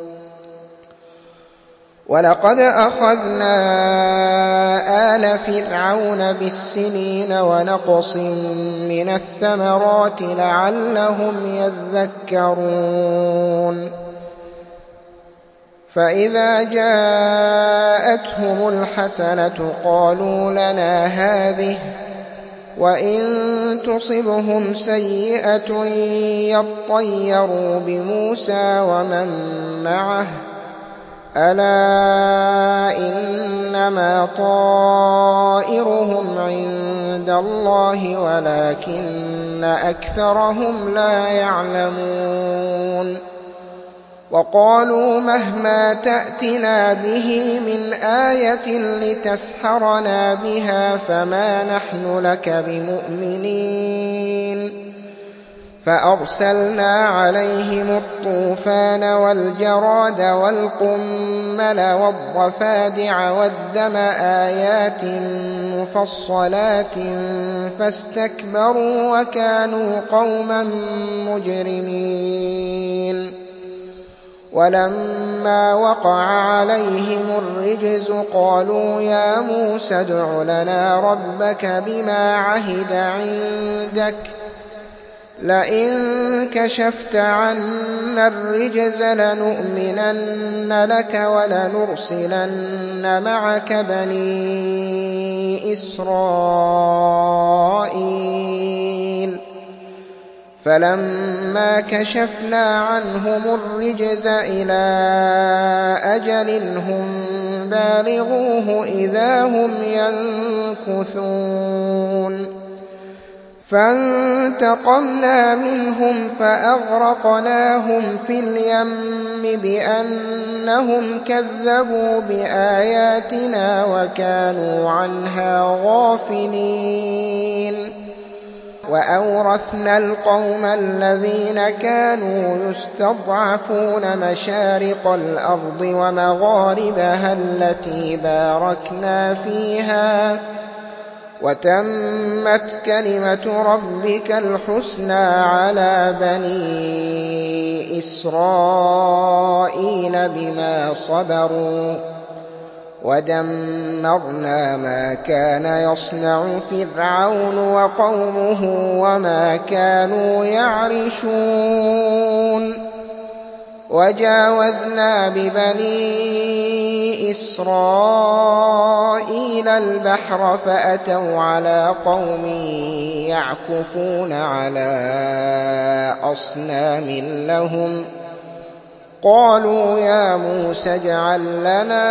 وَلَقَدْ أَخَذْنَا آلَ فِرْعَوْنَ بِالسِّنِينَ وَنَقْصٍ مِّنَ الثَّمَرَاتِ لَعَلَّهُمْ يَذَّكَّرُونَ فَإِذَا جَاءَتْهُمُ الْحَسَنَةُ قَالُوا لَنَا هَٰذِهِ ۖ وَإِن تُصِبْهُمْ سَيِّئَةٌ يَطَّيَّرُوا بِمُوسَىٰ وَمَن مَّعَهُ ۗ أَلَا إِنَّمَا طَائِرُهُمْ عِندَ اللَّهِ وَلَٰكِنَّ أَكْثَرَهُمْ لَا يَعْلَمُونَ وَقَالُوا مَهْمَا تَأْتِنَا بِهِ مِنْ آيَةٍ لِّتَسْحَرَنَا بِهَا فَمَا نَحْنُ لَكَ بِمُؤْمِنِينَ فَأَرْسَلْنَا عَلَيْهِمُ الطُّوفَانَ وَالْجَرَادَ وَالْقُمَّلَ وَالضَّفَادِعَ وَالدَّمَ آيَاتٍ مُّفَصَّلَاتٍ فَاسْتَكْبَرُوا وَكَانُوا قَوْمًا مُّجْرِمِينَ وَلَمَّا وَقَعَ عَلَيْهِمُ الرِّجْزُ قَالُوا يَا مُوسَى ادْعُ لَنَا رَبَّكَ بِمَا عَهِدَ عِندَكَ لَئِن كَشَفْتَ عَنَّا الرِّجْزَ لَنُؤْمِنَنَّ لَكَ وَلَنُرْسِلَنَّ مَعَكَ بَنِي إِسْرَائِيلَ فَلَمَّا كَشَفْنَا عَنْهُمُ الرِّجْزَ إِلَىٰ أَجَلٍ هُم بَالِغُوهُ إِذَا هُمْ يَنكُثُونَ فَانتَقَمْنَا مِنْهُمْ فَأَغْرَقْنَاهُمْ فِي الْيَمِّ بِأَنَّهُمْ كَذَّبُوا بِآيَاتِنَا وَكَانُوا عَنْهَا غَافِلِينَ وَأَوْرَثْنَا الْقَوْمَ الَّذِينَ كَانُوا يُسْتَضْعَفُونَ مَشَارِقَ الْأَرْضِ وَمَغَارِبَهَا الَّتِي بَارَكْنَا فِيهَا ۖ وَتَمَّتْ كَلِمَةُ رَبِّكَ الْحُسْنَىٰ عَلَىٰ بَنِي إِسْرَائِيلَ بِمَا صَبَرُوا ۖ وَدَمَّرْنَا مَا كَانَ يَصْنَعُ فِرْعَوْنُ وَقَوْمُهُ وَمَا كَانُوا يَعْرِشُونَ وَجَاوَزْنَا بِبَنِي إِسْرَائِيلَ الْبَحْرَ فَأَتَوْا عَلَىٰ قَوْمٍ يَعْكُفُونَ عَلَىٰ أَصْنَامٍ لَّهُمْ قالوا يا موسى اجعل لنا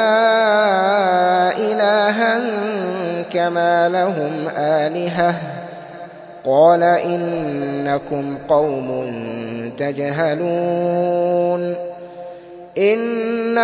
إلها كما لهم آلهة قال إنكم قوم تجهلون إن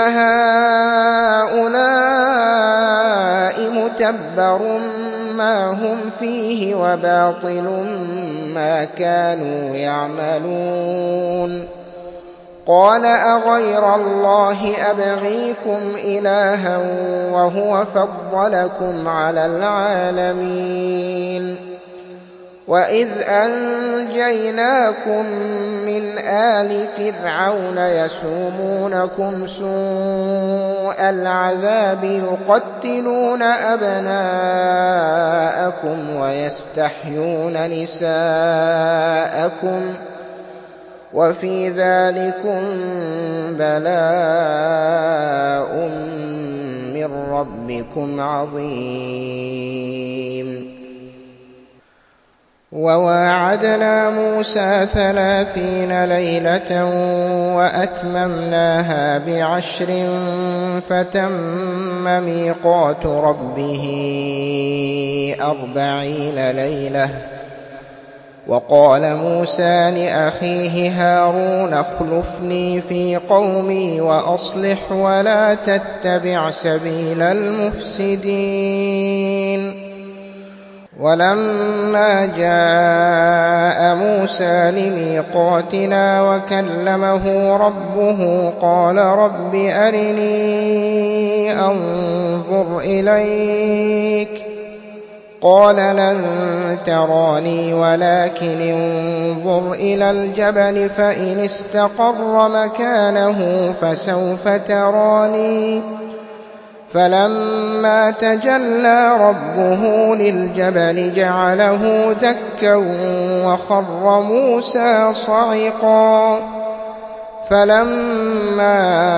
هؤلاء متبر ما هم فيه وباطل ما كانوا يعملون قال أغير الله أبغيكم إلها وهو فضلكم على العالمين وإذ أنجيناكم من آل فرعون يسومونكم سوء العذاب يقتلون أبناءكم ويستحيون نساءكم وفي ذلكم بلاء من ربكم عظيم وواعدنا موسى ثلاثين ليلة وأتممناها بعشر فتم ميقات ربه أربعين ليلة وقال موسى لأخيه هارون اخلفني في قومي وأصلح ولا تتبع سبيل المفسدين ولما جاء موسى لميقاتنا وكلمه ربه قال رب أرني أنظر إليك قال لن تراني ولكن انظر إلى الجبل فإن استقر مكانه فسوف تراني فلما تجلى ربه للجبل جعله دكا وخر موسى صعقا فلما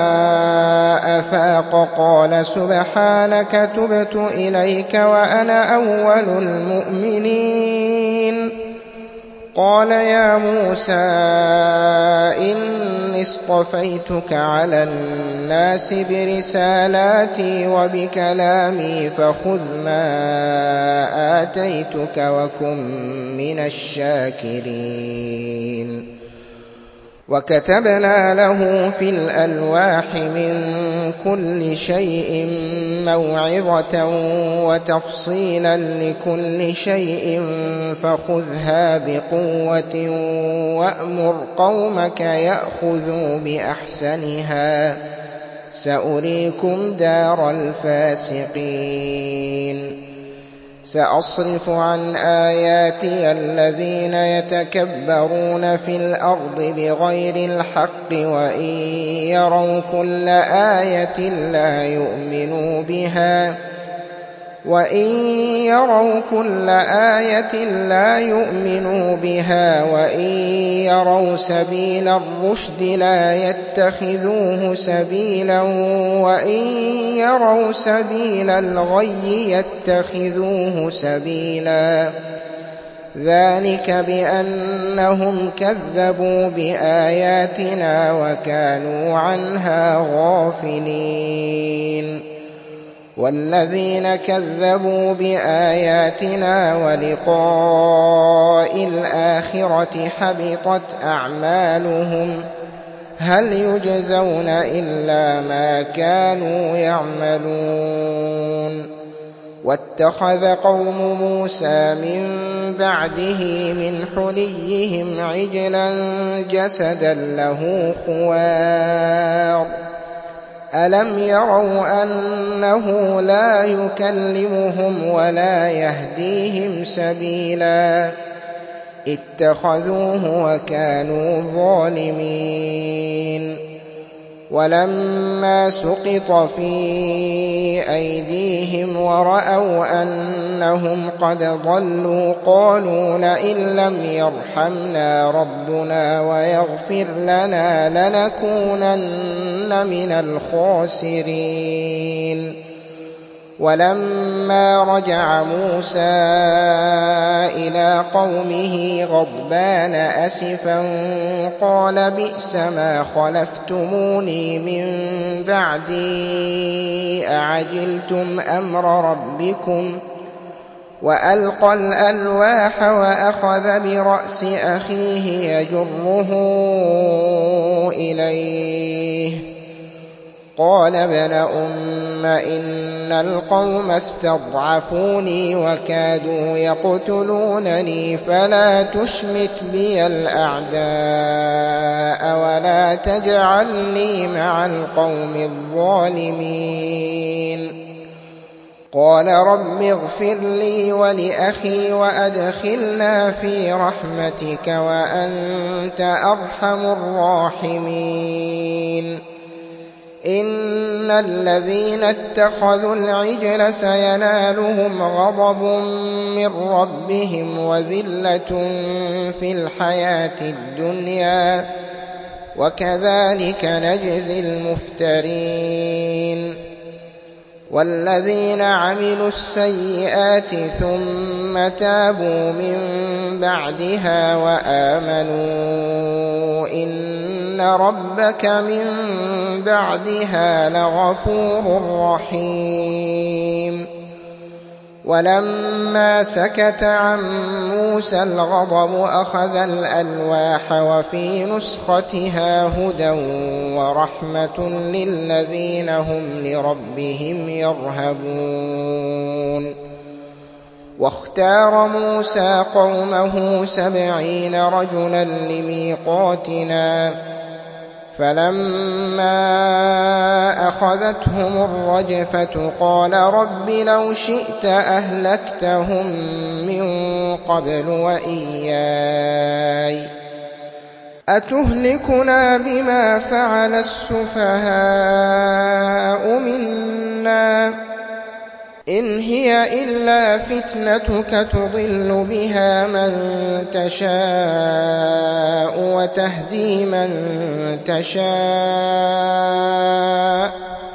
أفاق قال سبحانك تبت إليك وأنا أول المؤمنين قال يا موسى إني اصطفيتك على الناس برسالاتي وبكلامي فخذ ما آتيتك وكن من الشاكرين وكتبنا له في الألواح من كل شيء موعظة وتفصيلا لكل شيء فخذها بقوة وأمر قومك يأخذوا بأحسنها سأريكم دار الفاسقين سأصرف عن آياتي الذين يتكبرون في الأرض بغير الحق وإن يروا كل آية لا يؤمنوا بها وإن يروا كل آية لا يؤمنوا بها وإن يروا سبيل الرشد لا يتخذوه سبيلا وإن يروا سبيل الغي يتخذوه سبيلا ذلك بأنهم كذبوا بآياتنا وكانوا عنها غافلين والذين كذبوا بآياتنا ولقاء الآخرة حبطت أعمالهم هل يجزون إلا ما كانوا يعملون واتخذ قوم موسى من بعده من حليهم عجلا جسدا له خوار ألم يروا أنه لا يكلمهم ولا يهديهم سبيلا اتخذوه وكانوا ظالمين ولما سقط في أيديهم ورأوا أنهم قد ضلوا قالوا لئن لم يرحمنا ربنا ويغفر لنا لنكونن من الخاسرين ولما وَلَمَّا رَجَعَ مُوسَىٰ إِلَىٰ قَوْمِهِ غَضْبَانَ أَسِفًا قَالَ بِئْسَمَا خَلَفْتُمُونِي مِن بَعْدِي أَعَجِلْتُمْ أَمْرَ رَبِّكُمْ وَأَلْقَى الْأَلْوَاحَ وَأَخَذَ بِرَأْسِ أَخِيهِ يَجُرُّهُ إِلَيْهِ قَالَ ابْنَ أُمَّ إِنَّ الْقَوْمَ اسْتَضْعَفُونِي وَكَادُوا يَقْتُلُونَنِي فَلَا تُشْمِتْ بِيَ الْأَعْدَاءَ وَلَا تَجْعَلْنِي مَعَ الْقَوْمِ الظَّالِمِينَ قَالَ رَبِّ اغْفِرْ لِي وَلِأَخِي وَأَدْخِلْنَا فِي رَحْمَتِكَ وَأَنتَ أَرْحَمُ الرَّاحِمِينَ إِنَّ الَّذِينَ اتَّخَذُوا الْعِجْلَ سَيَنَالُهُمْ غَضَبٌ مِّن رَّبِّهِمْ وَذِلَّةٌ فِي الْحَيَاةِ الدُّنْيَا وَكَذَٰلِكَ نَجْزِي الْمُفْتَرِينَ وَالَّذِينَ عَمِلُوا السَّيِّئَاتِ ثُمَّ تَابُوا مِن بَعْدِهَا وَآمَنُوا إِنَّ رَبَّكَ مِن بَعْدِهَا لَغَفُورٌ رَّحِيمٌ وَلَمَّا سَكَتَ عَن مُّوسَى الْغَضَبُ أَخَذَ الْأَلْوَاحَ وَفِي نُسْخَتِهَا هُدًى وَرَحْمَةٌ لِّلَّذِينَ هُمْ لِرَبِّهِمْ يَرْهَبُونَ وَاخْتَارَ مُوسَىٰ قَوْمَهُ سَبْعِينَ رَجُلًا لِّمِيقَاتِنَا فَلَمَّا أَخَذَتْهُمُ الرَّجْفَةُ قَالَ رَبِّ لَوْ شِئْتَ أَهْلَكْتَهُم مِّن قَبْلُ وَإِيَّايَ أَتُهْلِكُنَا بِمَا فَعَلَ السُّفَهَاءُ مِنَّا إِنْ هِيَ إِلَّا فِتْنَتُكَ تُضِلُّ بِهَا مَن تَشَاءُ وَتَهْدِي مَن تَشَاءُ ۖ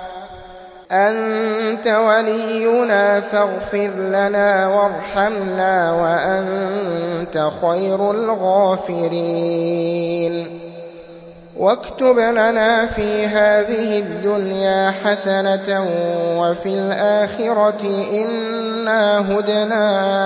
أَنتَ وَلِيُّنَا فَاغْفِرْ لَنَا وَارْحَمْنَا وَأَنتَ خَيْرُ الْغَافِرِينَ وَاكْتُبْ لَنَا فِي هَٰذِهِ الدُّنْيَا حَسَنَةً وَفِي الْآخِرَةِ إِنَّا هُدْنَا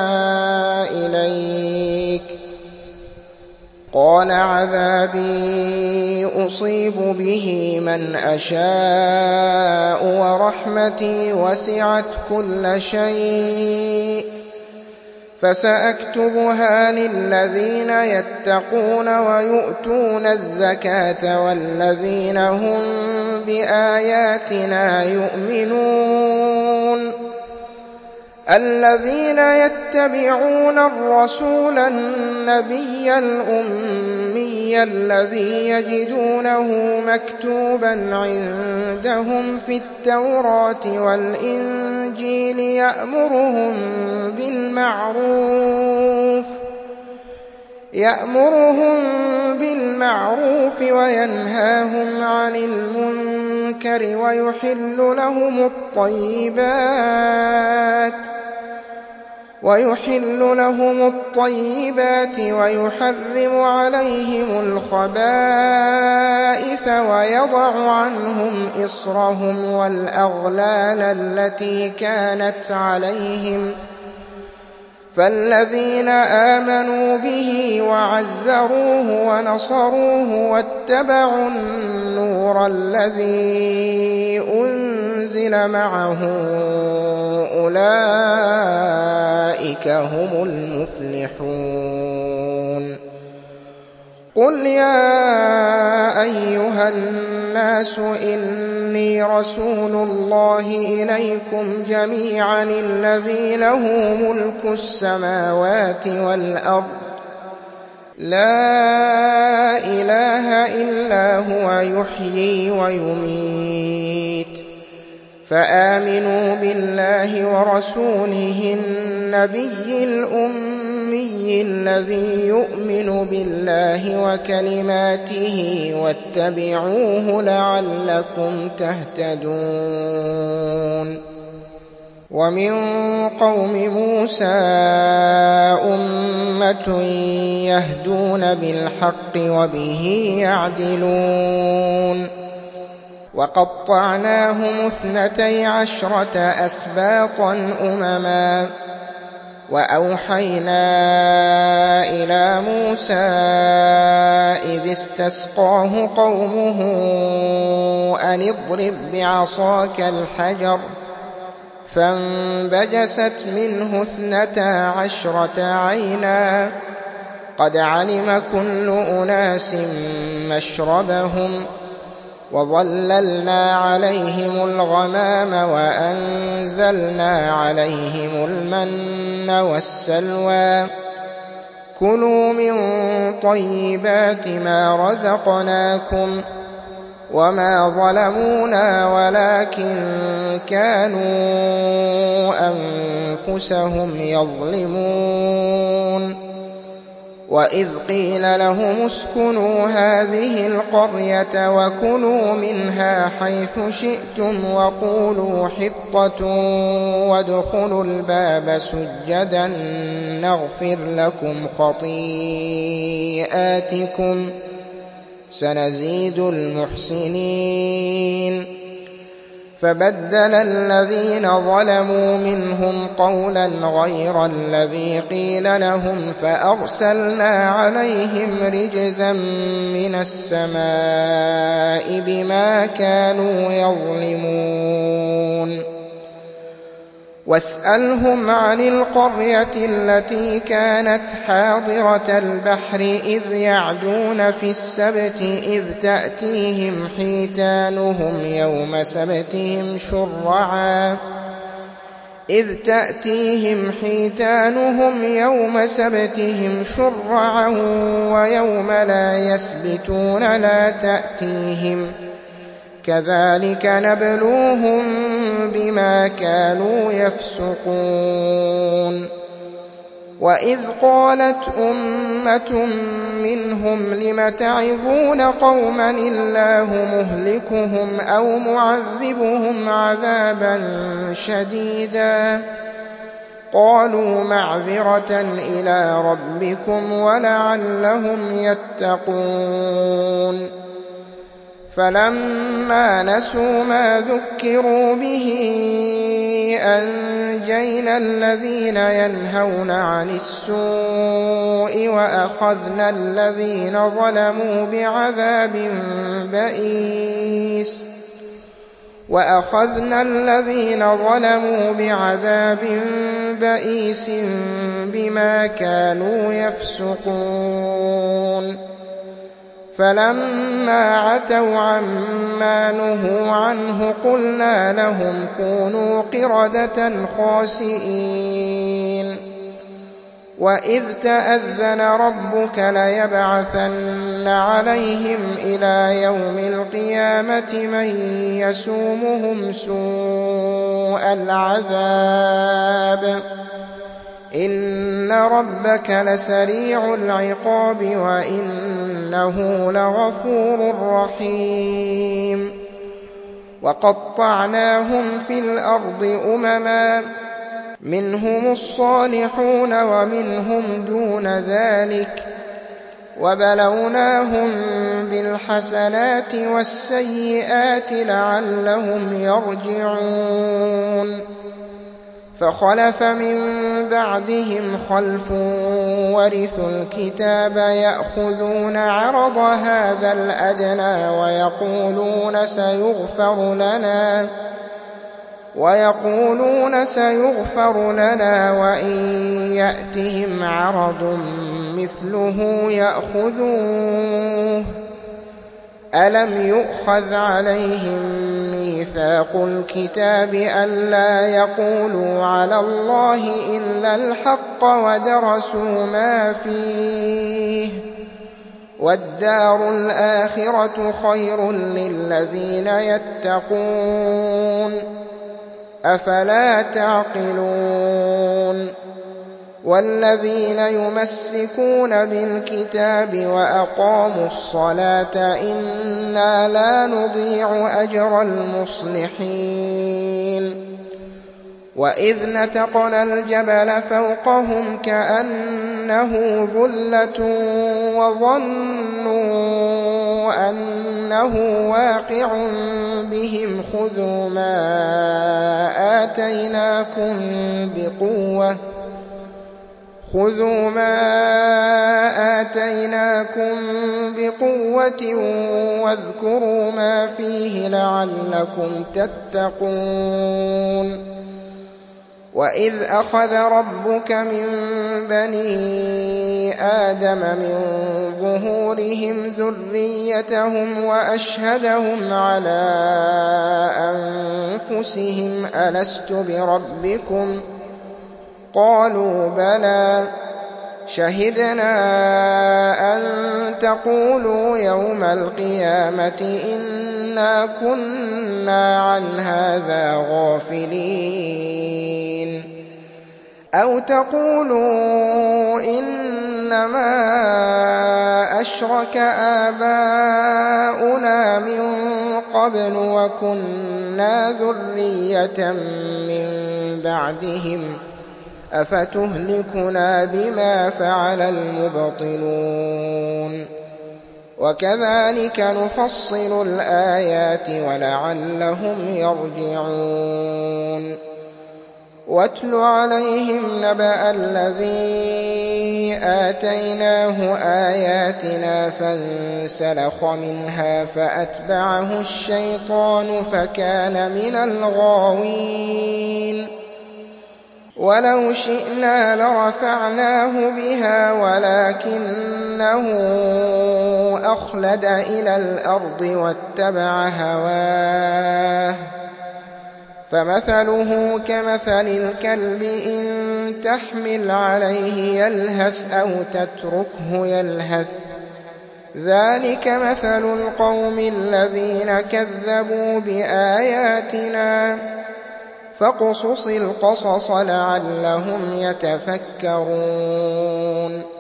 إِلَيْكَ ۚ قَالَ عَذَابِي أُصِيبُ بِهِ مَنْ أَشَاءُ وَرَحْمَتِي وَسِعَتْ كُلَّ شَيْءٍ فَسَأَكْتُبُهَا لِلَّذِينَ يَتَّقُونَ وَيُؤْتُونَ الزَّكَاةَ وَالَّذِينَ هُم بِآيَاتِنَا يُؤْمِنُونَ الَّذِينَ يَتَّبِعُونَ الرَّسُولَ النَّبِيَّ الْأُمِّيَّ الَّذِي يَجِدُونَهُ مَكْتُوبًا عِندَهُمْ فِي التَّوْرَاةِ وَالْإِنجِيلِ يَأْمُرُهُم بِالْمَعْرُوفِ يَأْمُرُهُم بِالْمَعْرُوفِ وَيَنْهَاهُمْ عَنِ الْمُنكَرِ وَيُحِلُّ لَهُمُ الطَّيِّبَاتِ وَيُحِلُّ لَهُمُ الطَّيِّبَاتِ وَيُحَرِّمُ عَلَيْهِمُ الْخَبَائِثَ وَيَضَعُ عَنْهُمْ إِصْرَهُمْ وَالْأَغْلَالَ الَّتِي كَانَتْ عَلَيْهِمْ ۚ فَالَّذِينَ آمَنُوا بِهِ وَعَزَّرُوهُ وَنَصَرُوهُ وَاتَّبَعُوا النُّورَ الَّذِي أُنزِلَ مَعَهُ أُولَٰئِكَ هُمُ الْمُفْلِحُونَ قُلْ يَا أَيُّهَا النَّاسُ إِنِّي رَسُولُ اللَّهِ إِلَيْكُمْ جَمِيعًا الَّذِي لَهُ مُلْكُ السَّمَاوَاتِ وَالْأَرْضِ لَا إِلَٰهَ إِلَّا هُوَ يُحْيِي وَيُمِيتُ فَآمِنُوا بِاللَّهِ وَرَسُولِهِ النَّبِيِّ الْأُمِّيِّ الَّذِي يُؤْمِنُ بِاللَّهِ وَكَلِمَاتِهِ وَاتَّبِعُوهُ لَعَلَّكُمْ تَهْتَدُونَ ومن قوم موسى أمة يهدون بالحق وبه يعدلون وقطعناهم اثنتي عشرة أسباطا أمما وأوحينا إلى موسى إذ استسقاه قومه أن اضرب بعصاك الحجر فانبجست منه اثنتا عشرة عينا قد علم كل أناس مشربهم وظللنا عليهم الغمام وأنزلنا عليهم المن والسلوى كلوا من طيبات ما رزقناكم وما ظلمونا ولكن كانوا أنفسهم يظلمون وإذ قيل لهم اسكنوا هذه القرية وكلوا منها حيث شئتم وقولوا حطة وادخلوا الباب سجدا نغفر لكم خطيئاتكم سنزيد المحسنين فبدل الذين ظلموا منهم قولا غير الذي قيل لهم فأرسلنا عليهم رجزا من السماء بما كانوا يظلمون واسألهم عن القرية التي كانت حاضرة البحر إذ يعدون في السبت إذ تأتيهم حيتانهم يوم سبتهم شرعا إذ تأتيهم حيتانهم يوم سبتهم شرعا ويوم لا يسبتون لا تأتيهم كذلك نبلوهم بما كانوا يفسقون وإذ قالت أمة منهم لم تعظون قوما الله مهلكهم أو معذبهم عذابا شديدا قالوا معذرة إلى ربكم ولعلهم يتقون فلما نسوا ما ذكروا به أنجينا الذين ينهون عن السوء وأخذنا الذين ظلموا بعذاب بئيس وأخذنا الذين ظلموا بعذاب بئيس بما كانوا يفسقون فلما عتوا عما نهوا عنه قلنا لهم كونوا قردة خاسئين وإذ تأذن ربك ليبعثن عليهم إلى يوم القيامة من يسومهم سوء العذاب إن ربك لسريع العقاب وإنه لغفور رحيم وقطعناهم في الأرض أمما منهم الصالحون ومنهم دون ذلك وبلوناهم بالحسنات والسيئات لعلهم يرجعون فخلف من بعدهم خلف ورثوا الكتاب يأخذون عرض هذا الأدنى ويقولون سيغفر لنا ويقولون سيغفر لنا وإن يأتهم عرض مثله يأخذوه ألم يؤخذ عليهم ميثاق الكتاب ألا يقولوا على الله إلا الحق ودرسوا ما فيه والدار الآخرة خير للذين يتقون أفلا تعقلون والذين يمسكون بالكتاب وأقاموا الصلاة إنا لا نضيع أجر المصلحين وَإِذْ نَتَقْنَا الْجَبَلَ فَوْقَهُمْ كَأَنَّهُ ظُلَّةٌ وَظَنُّوا أَنَّهُ واقِعٌ بِهِمْ خُذُوا مَا آتَيْنَاكُم بِقُوَّةٍ خُذُوا مَا آتَيْنَاكُم بِقُوَّةٍ وَاذْكُرُوا مَا فِيهِ لَعَلَّكُمْ تَتَّقُونَ وَإِذْ أَخَذَ رَبُّكَ مِن بَنِي آدَمَ مِن ظُهُورِهِمْ ذُرِّيَّتَهُمْ وَأَشْهَدَهُمْ عَلَىٰ أَنفُسِهِمْ أَلَسْتُ بِرَبِّكُمْ ۖ قَالُوا بَلَىٰ شَهِدْنَا أَن تَقُولُوا يَوْمَ الْقِيَامَةِ إِنَّا كُنَّا عَنْ هَٰذَا غَافِلِينَ أَوْ تَقُولُوا إِنَّمَا أَشْرَكَ آبَاؤُنَا مِن قَبْلُ وَكُنَّا ذُرِّيَّةً مِّن بَعْدِهِمْ ۖ أَفَتُهْلِكُنَا بِمَا فَعَلَ الْمُبْطِلُونَ وَكَذَٰلِكَ نُفَصِّلُ الْآيَاتِ وَلَعَلَّهُمْ يَرْجِعُونَ وَاتْلُ عَلَيْهِمْ نَبَأَ الَّذِي آتَيْنَاهُ آيَاتِنَا فَانسَلَخَ مِنْهَا فَأَتْبَعَهُ الشَّيْطَانُ فَكَانَ مِنَ الْغَاوِينَ وَلَوْ شِئْنَا لَرَفَعْنَاهُ بِهَا وَلَٰكِنَّهُ أَخْلَدَ إِلَى الْأَرْضِ وَاتَّبَعَ هَوَاهُ فَمَثَلُهُ كَمَثَلِ الْكَلْبِ إِن تَحْمِلْ عَلَيْهِ يَلْهَثْ أَوْ تَتْرُكْهُ يَلْهَث ۚ ذَٰلِكَ مَثَلُ الْقَوْمِ الَّذِينَ كَذَّبُوا بِآيَاتِنَا ۚ فَاقْصُصِ الْقَصَصَ لَعَلَّهُمْ يَتَفَكَّرُونَ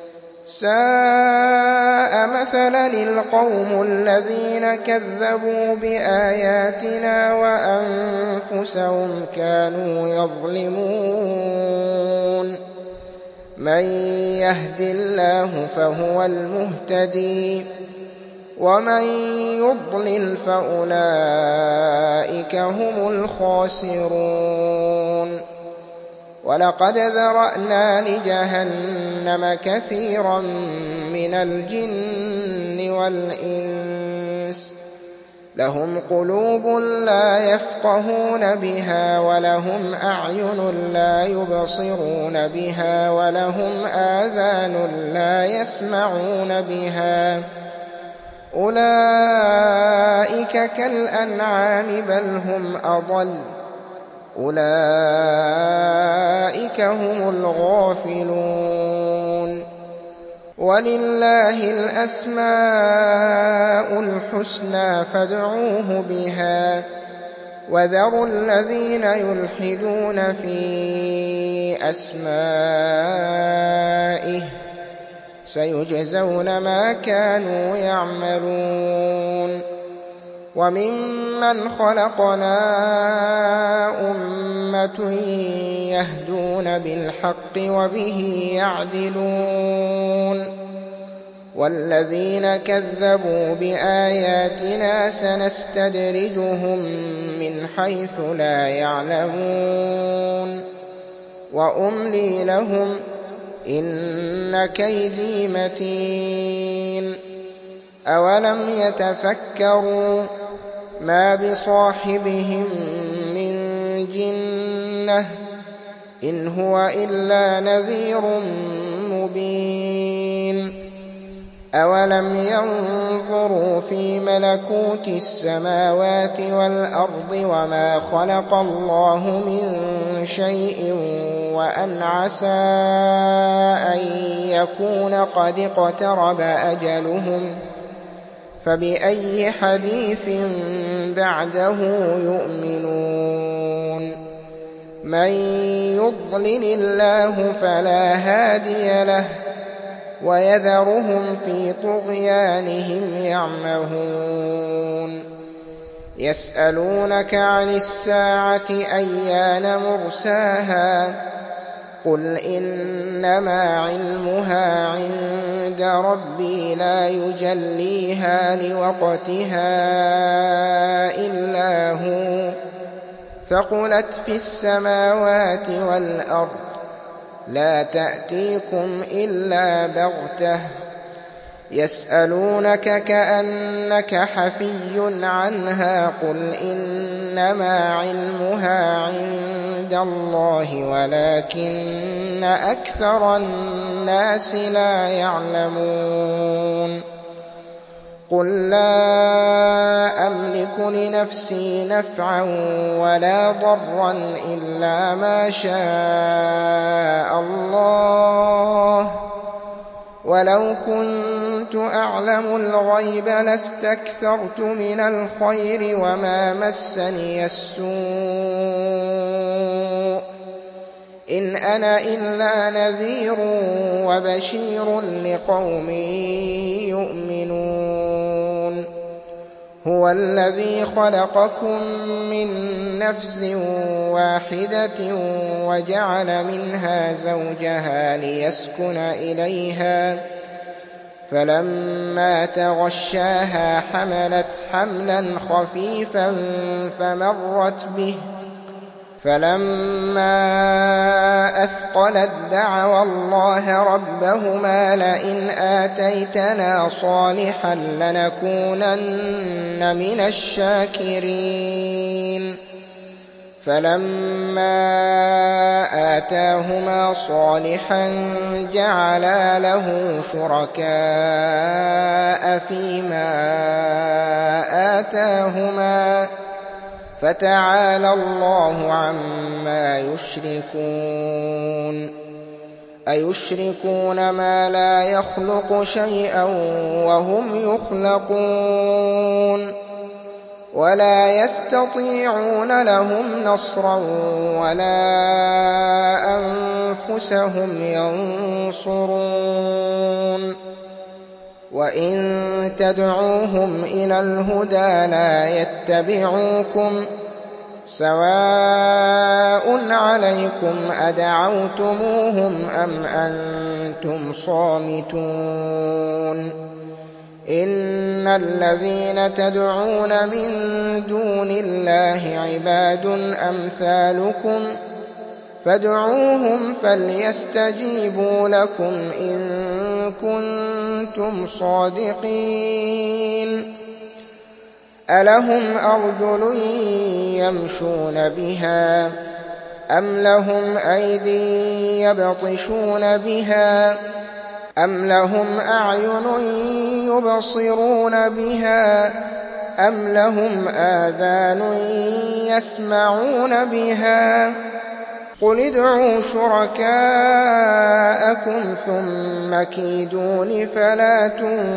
سَاءَ مَثَلًا الْقَوْمُ الَّذِينَ كَذَّبُوا بِآيَاتِنَا وَأَنفُسَهُمْ كَانُوا يَظْلِمُونَ مَن يَهْدِ اللَّهُ فَهُوَ الْمُهْتَدِي وَمَن يُضْلِلْ فَأُولَٰئِكَ هُمُ الْخَاسِرُونَ وَلَقَدْ ذَرَأْنَا لِجَهَنَّمَ كَثِيرًا مِّنَ الْجِنِّ وَالْإِنسِ ۖ لَهُمْ قُلُوبٌ لَّا يَفْقَهُونَ بِهَا وَلَهُمْ أَعْيُنٌ لَّا يُبْصِرُونَ بِهَا وَلَهُمْ آذَانٌ لَّا يَسْمَعُونَ بِهَا ۚ أُولَٰئِكَ كَالْأَنْعَامِ بَلْ هُمْ أَضَلُّ ۚ أُولَٰئِكَ هُمُ الْغَافِلُونَ وَلِلَّهِ الْأَسْمَاءُ الْحُسْنَىٰ فَادْعُوهُ بِهَا ۖ وَذَرُوا الَّذِينَ يُلْحِدُونَ فِي أَسْمَائِهِ ۚ سَيُجْزَوْنَ مَا كَانُوا يَعْمَلُونَ وَمِمَّنْ خَلَقْنَا أُمَّةٌ يَهْدُونَ بِالْحَقِّ وَبِهِ يَعْدِلُونَ وَالَّذِينَ كَذَّبُوا بِآيَاتِنَا سَنَسْتَدْرِجُهُم مِّنْ حَيْثُ لَا يَعْلَمُونَ وَأُمْلِي لَهُمْ ۚ إِنَّ كَيْدِي مَتِينٌ أَوَلَمْ يَتَفَكَّرُوا مَا بِصَاحِبِهِم مِّن جِنَّةٍ ۚ إِنْ هُوَ إِلَّا نَذِيرٌ مُّبِينٌ أَوَلَمْ يَنظُرُوا فِي مَلَكُوتِ السَّمَاوَاتِ وَالْأَرْضِ وَمَا خَلَقَ اللَّهُ مِن شَيْءٍ وَأَنْ عَسَىٰ أَن يَكُونَ قَدِ اقْتَرَبَ أَجَلُهُمْ ۖ فَبِأَيِّ حَدِيثٍ بَعْدَهُ يُؤْمِنُونَ مَن يُضْلِلِ اللَّهُ فَلَا هَادِيَ لَهُ وَيَذَرُهُمْ فِي طُغْيَانِهِمْ يَعْمَهُونَ يسألونك عن الساعة أيان مرساها قل إنما علمها عند ربي لا يجليها لوقتها إلا هو ثقلت في السماوات والأرض لا تأتيكم إلا بغتة يسألونك كأنك حفي عنها قل إنما علمها عند الله ولكن أكثر الناس لا يعلمون قل لا أملك لنفسي نفعا ولا ضرا إلا ما شاء الله ولو كنت أعلم الغيب لاستكثرت من الخير وما مسني السوء إن أنا إلا نذير وبشير لقوم يؤمنون هو الذي خلقكم من نفس واحدة وجعل منها زوجها ليسكن إليها فلما تغشاها حملت حملا خفيفا فمرت به فلما أثقلت دعوا الله ربهما لئن آتيتنا صالحا لنكونن من الشاكرين فلما آتاهما صالحا جعلا له شركاء فيما آتاهما فتعالى الله عما يشركون أيشركون ما لا يخلق شيئا وهم يخلقون ولا يستطيعون لهم نصرا ولا أنفسهم ينصرون وإن تدعوهم إلى الهدى لا يتبعوكم سواء عليكم أدعوتموهم أم أنتم صامتون إن الذين تدعون من دون الله عباد أمثالكم فادعوهم فليستجيبوا لكم إن كنتم صادقين ألهم أرجل يمشون بها أم لهم أيدي يبطشون بها أم لهم أعين يبصرون بها أم لهم آذان يسمعون بها قل ادعوا شركاءكم ثم كيدون فلا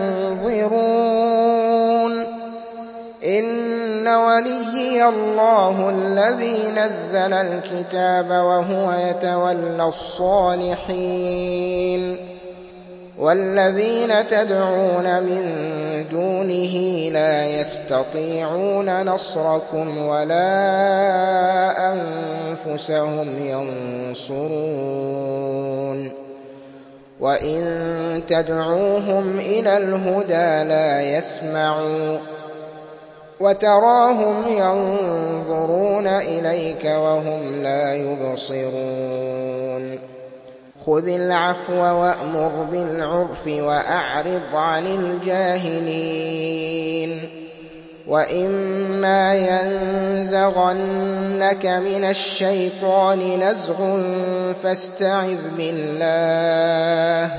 تنظرون إن وليي الله الذي نزل الكتاب وهو يتولى الصالحين والذين تدعون من دونه لا يستطيعون نصركم ولا أنفسهم ينصرون وإن تدعوهم إلى الهدى لا يسمعوا وتراهم ينظرون إليك وهم لا يبصرون خذ العفو وأمر بالعرف وأعرض عن الجاهلين وإما ينزغنك من الشيطان نزغ فاستعذ بالله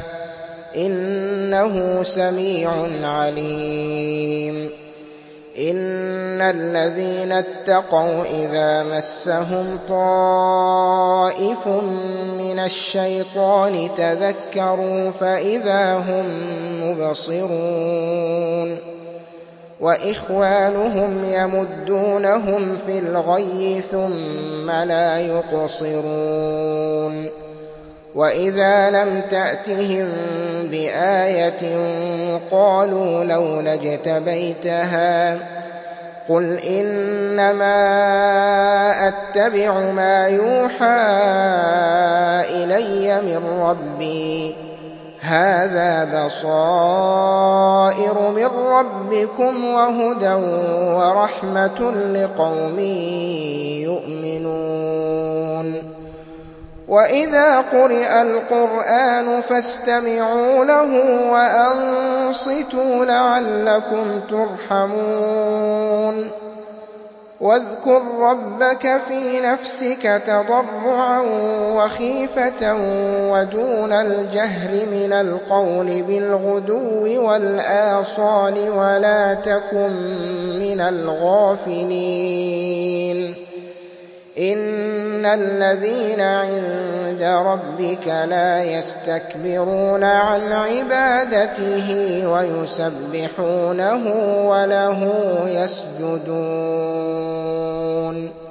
إنه سميع عليم إن الذين اتقوا إذا مسهم طائف من الشيطان تذكروا فإذا هم مبصرون وإخوانهم يمدونهم في الغي ثم لا يقصرون وإذا لم تأتهم بآية قالوا لولا اجتبيتها قُلْ إِنَّمَا أَتَّبِعُ مَا يُوحَىٰ إِلَيَّ مِن رَّبِّي ۚ هَٰذَا بَصَائِرُ مِن رَّبِّكُمْ وَهُدًى وَرَحْمَةٌ لِّقَوْمٍ يُؤْمِنُونَ وَإِذَا قُرِئَ الْقُرْآنُ فَاسْتَمِعُوا لَهُ وَأَنصِتُوا لَعَلَّكُمْ تُرْحَمُونَ وَاذْكُر رَّبَّكَ فِي نَفْسِكَ تَضَرُّعًا وَخِيفَةً وَدُونَ الْجَهْرِ مِنَ الْقَوْلِ بِالْغُدُوِّ وَالْآصَالِ وَلَا تَكُن مِّنَ الْغَافِلِينَ إِنَّ الَّذِينَ عِندَ رَبِّكَ لَا يَسْتَكْبِرُونَ عَنْ عِبَادَتِهِ وَيُسَبِّحُونَهُ وَلَهُ يَسْجُدُونَ